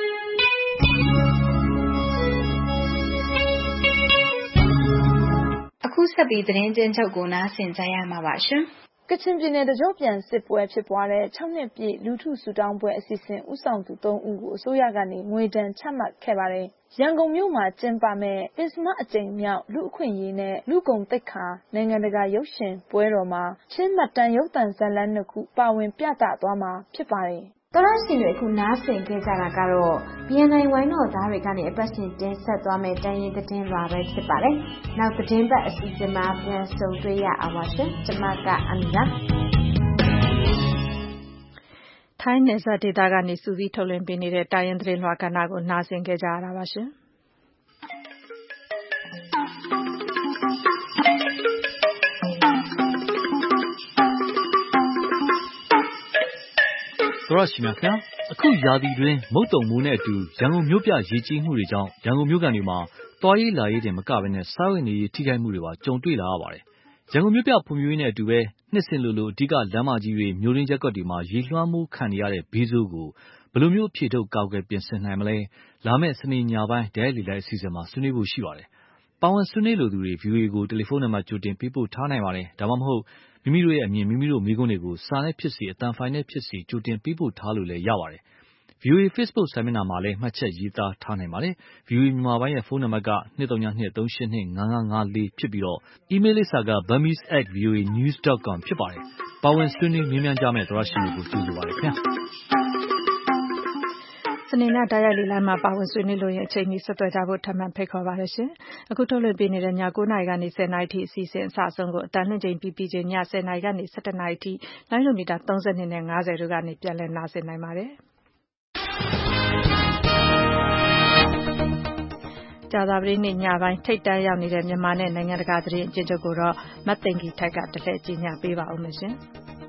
Speaker 4: အခုဆက်ပြီးသတင်းကျဉ်းချုပ်ကိုနားဆင်ကြရမှာပါရှင်
Speaker 3: ။ကချင်ပြည်နယ်တကြောပြန်စစ်ပွဲဖြစ်ပွားတဲ့6နှစ်ပြည့်လူထုစုတောင်းပွဲအစီအစဉ်ဥဆောင်သူ3ဦးကိုအစိုးရကနေငွေဒဏ်ချမှတ်ခဲ့ပါတယ်။ရန်ကုန်မြို့မှာကျင်းပမဲ့ပင်စမအကြိမ်မြောက်လူအခွင့်အရေးနဲ့လူကုန်သိက္ခာနိုင်ငံတကာရုပ်ရှင်ပွဲတော်မှာချင်းမှတ်တမ်းရုပ်သံဇာတ်လမ်း2ခုပါဝင်ပြသသွားမှာဖြစ်ပါတယ်။
Speaker 11: သောရရှင်တွေအခုနားဆင်ခဲ့ကြတာကတော့ BNI ဝိုင်းတော်သားတွေကနေအပတ်စဉ်တင်ဆက်သွားမယ့်တိုင်းရင်းသတင်းလွှာပဲဖြစ်ပါတယ်။နောက်သတင်းပတ်အစီအစဉ်မှာပြန်ဆုံတွေ့ရအောင်ပါရှင်။ကျွန်မကအမီပါ
Speaker 2: ။ထိုင်းနယ်စပ်ဒေသကနေစူးစီးထုတ်လွှင့်ပေးနေတဲ့တိုင်းရင်းသတင်းလွှာကဏ္ဍကိုနားဆင်ခဲ့ကြရတာပါရှင်။
Speaker 10: သောရရှိမြခင်အခုရာသီတွင်မုတ်တုံမိုးနဲ့အတူရန်ကုန်မြို့ပြရေကြီးမှုတွေကြောင့်ရန်ကုန်မြို့ကန်တွေမှာတွားရေးလာရေးတင်မကဘဲနဲ့စားဝတ်နေရေးထိခိုက်မှုတွေပါကြုံတွေ့လာရပါတယ်။ရန်ကုန်မြို့ပြဖွံ့ဖြိုးရေးနဲ့အတူပဲနှစ်စဉ်လိုအဓိကလမ်းမကြီးတွေမြို့ရင်းရပ်ကွက်တွေမှာရေလွှမ်းမိုးခံနေရတဲ့ဘေးဆိုးကိုဘယ်လိုမျိုးအဖြေထုတ်ကာကွယ်ပြင်ဆင်နိုင်မလဲလာမယ့်စနေညပိုင်းဒဲလီလိုက်အစီအစဉ်မှာဆွေးနွေးဖို့ရှိပါတယ်။ပါဝင်ဆွေးနွေးလိုသူတွေ VOA ကိုတယ်လီဖုန်းနံပါတ်ကြိုတင်ပေးပို့ထားနိုင်ပါတယ်။ဒါမှမဟုတ်မိမိတို့ရဲ့အမြင်မိမိတို့မိကုန်းတွေကိုစာနဲ့ဖြစ်စီအတန်ဖိုင်နဲ့ဖြစ်စီကြိုတင်ပေးပို့ထားလို့လည်းရပါတယ်။ VOA Facebook စာမျက်နှာမှာလည်းမှတ်ချက်ရေးသားထားနိုင်ပါတယ်။ VOA မြန်မာပိုင်းရဲ့ဖုန်းနံပါတ်က23923825554ဖြစ်ပြီးအီးမေးလ်လိပ်စာက burmese@voanews.com ဖြစ်ပါတယ်။ပါဝင်ဆွေးနွေးမြင်းမြန်းကြမယ့်သောရရှိတွေကိုကြိုဆိုပါတယ်ခင်ဗျာ။
Speaker 2: စနေနေ့တိုက်ရိုက်လေလိုင်းမှာပါဝင်ဆွေးနွေးလို့ရင်အချိန်မီဆက်သွယ်ကြဖို့ထပ်မံဖိတ်ခေါ်ပါရရှင်။အခုထုတ်လွှင့်ပေးနေတဲ့ည9:00နာရီကနေ10:00နာရီထိအစီအစဉ်အစအဆုံးကိုအတန်လွှင့်ချိန်ပြီးချိန်ည10:00နာရီကနေ17:00နာရီထိလိုင်းလိုမီတာ32နဲ့50တို့ကနေပြန်လည်နားဆင်နိုင်ပါတယ်။ကြာသပတေးနေ့ညပိုင်းထိပ်တန်းရောက်နေတဲ့မြန်မာနဲ့နိုင်ငံတကာသတင်းအကျဉ်းချုပ်ကိုတော့မတ်သိင်္ဂီထိုက်ကတလှည့်ကြီးညာပေးပါဦးမယ်ရှင်။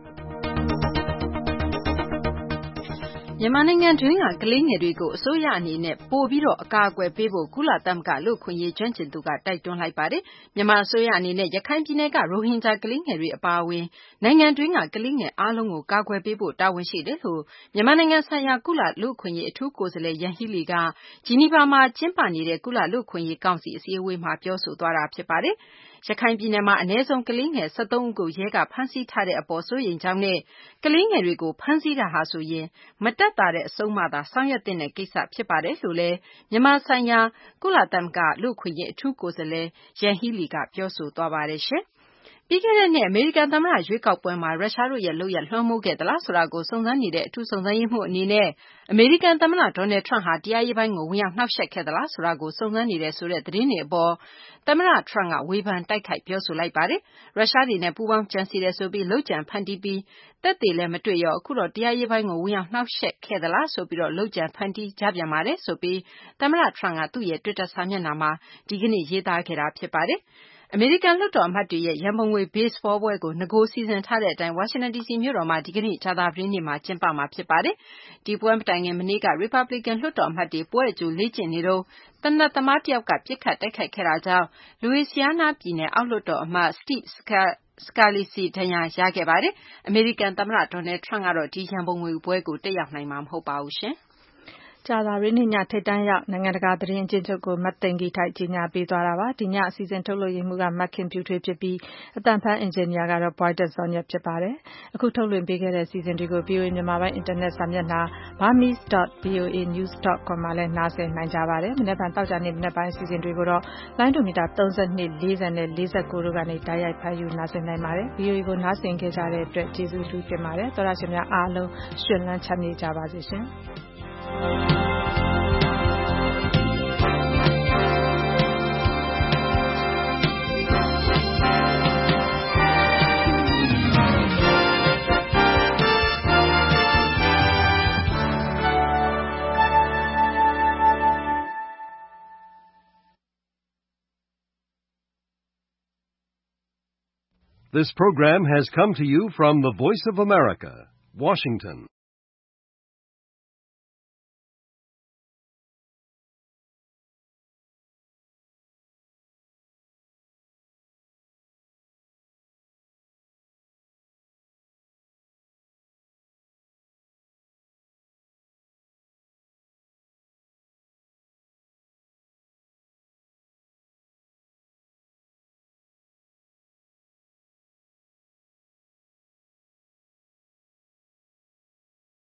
Speaker 12: မြန်မာနိုင်ငံတွင်းကကလေးငယ်တွေကိုအစိုးရအနေနဲ့ပိုပြီးအကာအကွယ်ပေးဖို့ကုလသမဂ္ဂလူ့အခွင့်အရေးကျွမ်းကျင်သူကတိုက်တွန်းလိုက်ပါတယ်။မြန်မာအစိုးရအနေနဲ့ရခိုင်ပြည်နယ်ကရိုဟင်ဂျာကလေးငယ်တွေအပါအဝင်နိုင်ငံတွင်းကကလေးငယ်အားလုံးကိုကာကွယ်ပေးဖို့တာဝန်ရှိတယ်လို့မြန်မာနိုင်ငံဆိုင်ရာကုလလူ့အခွင့်အရေးအထူးကိုယ်စားလှယ်ယန်ဟီလီကဂျီနီဗာမှာကျင်းပနေတဲ့ကုလလူ့အခွင့်အရေးကောင်စီအစည်းအဝေးမှာပြောဆိုသွားတာဖြစ်ပါတယ်။ရခိုင်ပြည်နယ်မှာအနည်းဆုံးကလေးငယ်13ဦးကိုရဲကဖမ်းဆီးထားတဲ့အပေါ်စိုးရိမ်ကြောင်းနဲ့ကလေးငယ်တွေကိုဖမ်းဆီးတာဟာဆိုရင်မတက်တာတဲ့အဆုံးမှသာဆောင်ရွက်သင့်တဲ့ကိစ္စဖြစ်ပါတယ်လို့လည်းမြန်မာဆိုင်ရာကုလသမဂ္ဂလူ့အခွင့်အရေးအထူးကိုယ်စားလှယ်ယန်ဟီလီကပြောဆိုသွားပါတယ်ရှင်။ပြီးခဲ့တဲ့နှစ်အမေရိကန်သမ္မတရွေးကောက်ပွဲမှာရုရှားတို့ရဲ့လုပ်ရပ်လွှမ်းမိုးခဲ့သလားဆိုတာကိုစုံစမ်းနေတဲ့အထူးစုံစမ်းရေးမှူးအနေနဲ့အမေရိကန်သမ္မတဒေါ်နယ်ထရန့်ဟာတရားရေးပိုင်းကိုဝင်ရောက်နှောက်ယှက်ခဲ့သလားဆိုတာကိုစုံစမ်းနေတယ်ဆိုတဲ့သတင်းတွေအပေါ်သမ္မတထရန့်ကဝေဖန်တိုက်ခိုက်ပြောဆိုလိုက်ပါတယ်။ရုရှားတွေနဲ့ပူးပေါင်းကြံစည်တယ်ဆိုပြီးလုပ်ကြံဖန်တီးပြီးသက်သေလည်းမတွေ့ရောအခုတော့တရားရေးပိုင်းကိုဝင်ရောက်နှောက်ယှက်ခဲ့သလားဆိုပြီးလုပ်ကြံဖန်တီးကြပြန်ပါတယ်ဆိုပြီးသမ္မတထရန့်ကသူ့ရဲ့ Twitter စာမျက်နှာမှာဒီကနေ့ရေးသားခဲ့တာဖြစ်ပါတယ်။အမေရိကန်လွှတ်တော်အမတ်တွေရဲ့ရန်ပုံငွေဘေ့စ်ဘောပွဲကိုနဂိုစီစဉ်ထားတဲ့အတိုင်းဝါရှင်တန်ဒီစီမြို့တော်မှာဒီကနေ့ကြာသပတေးနေ့မှာကျင်းပမှာဖြစ်ပါတယ်။ဒီပွဲမတိုင်ခင်မနေ့ကရီပတ်ဘလစ်ကန်လွှတ်တော်အမတ်တွေပွဲအကြိုလေ့ကျင့်နေတော့သေနတ်သမားတယောက်ကပစ်ခတ်တိုက်ခိုက်ခဲ့တာကြောင့်လူဝီစီယားနားပြည်နယ်အောက်လွှတ်တော်အမတ် Steve Scalise ဒဏ်ရာရခဲ့ပါတယ်။အမေရိကန်သမ္မတဒေါ်နယ်ထရန့်ကတော့ဒီရန်ပုံငွေပွဲကိုတက်ရောက်နိုင်မှာမဟုတ်ပါဘူးရှင်။
Speaker 2: ကြာသပတေးနေ့ညထိပ်တန်းရောက်နိုင်ငံတကာသတင်းအကျဉ်းချုပ်ကိုမတ်သိင်္ဂီထိုက်ကြီးညာပေးသွားတာပါ။ဒီညအစီအစဉ်ထုတ်လွှင့်ရေးမှူးကမတ်ခင်ဖြူထွေးဖြစ်ပြီးအသံဖမ်းအင်ဂျင်နီယာကတော့ Boyden ဇော်ညက်ဖြစ်ပါတယ်။အခုထုတ်လွှင့်ပေးခဲ့တဲ့အစီအစဉ်တွေကို VOA မြန်မာပိုင်းအင်တာနက်စာမျက်နှာ burmese.voanews.com မှာလည်းနားဆင်နိုင်ကြပါတယ်။မနက်ဖြန်သောကြာနေ့မနက်ပိုင်းအစီအစဉ်တွေကိုတော့လိုင်းဒိုမီတာ32 40နဲ့49တို့ကနေတိုက်ရိုက်ဖမ်းယူနားဆင်နိုင်ပါတယ်။ VOA ကိုနားဆင်ခဲ့ကြတဲ့အတွက်ကျေးဇူးတင်ပါတယ်။သောရရှင်များအားလုံးရှင်လန်းချမ်းမြေ့ကြပါစေရှင်။
Speaker 13: This program has come to you from the Voice of America, Washington.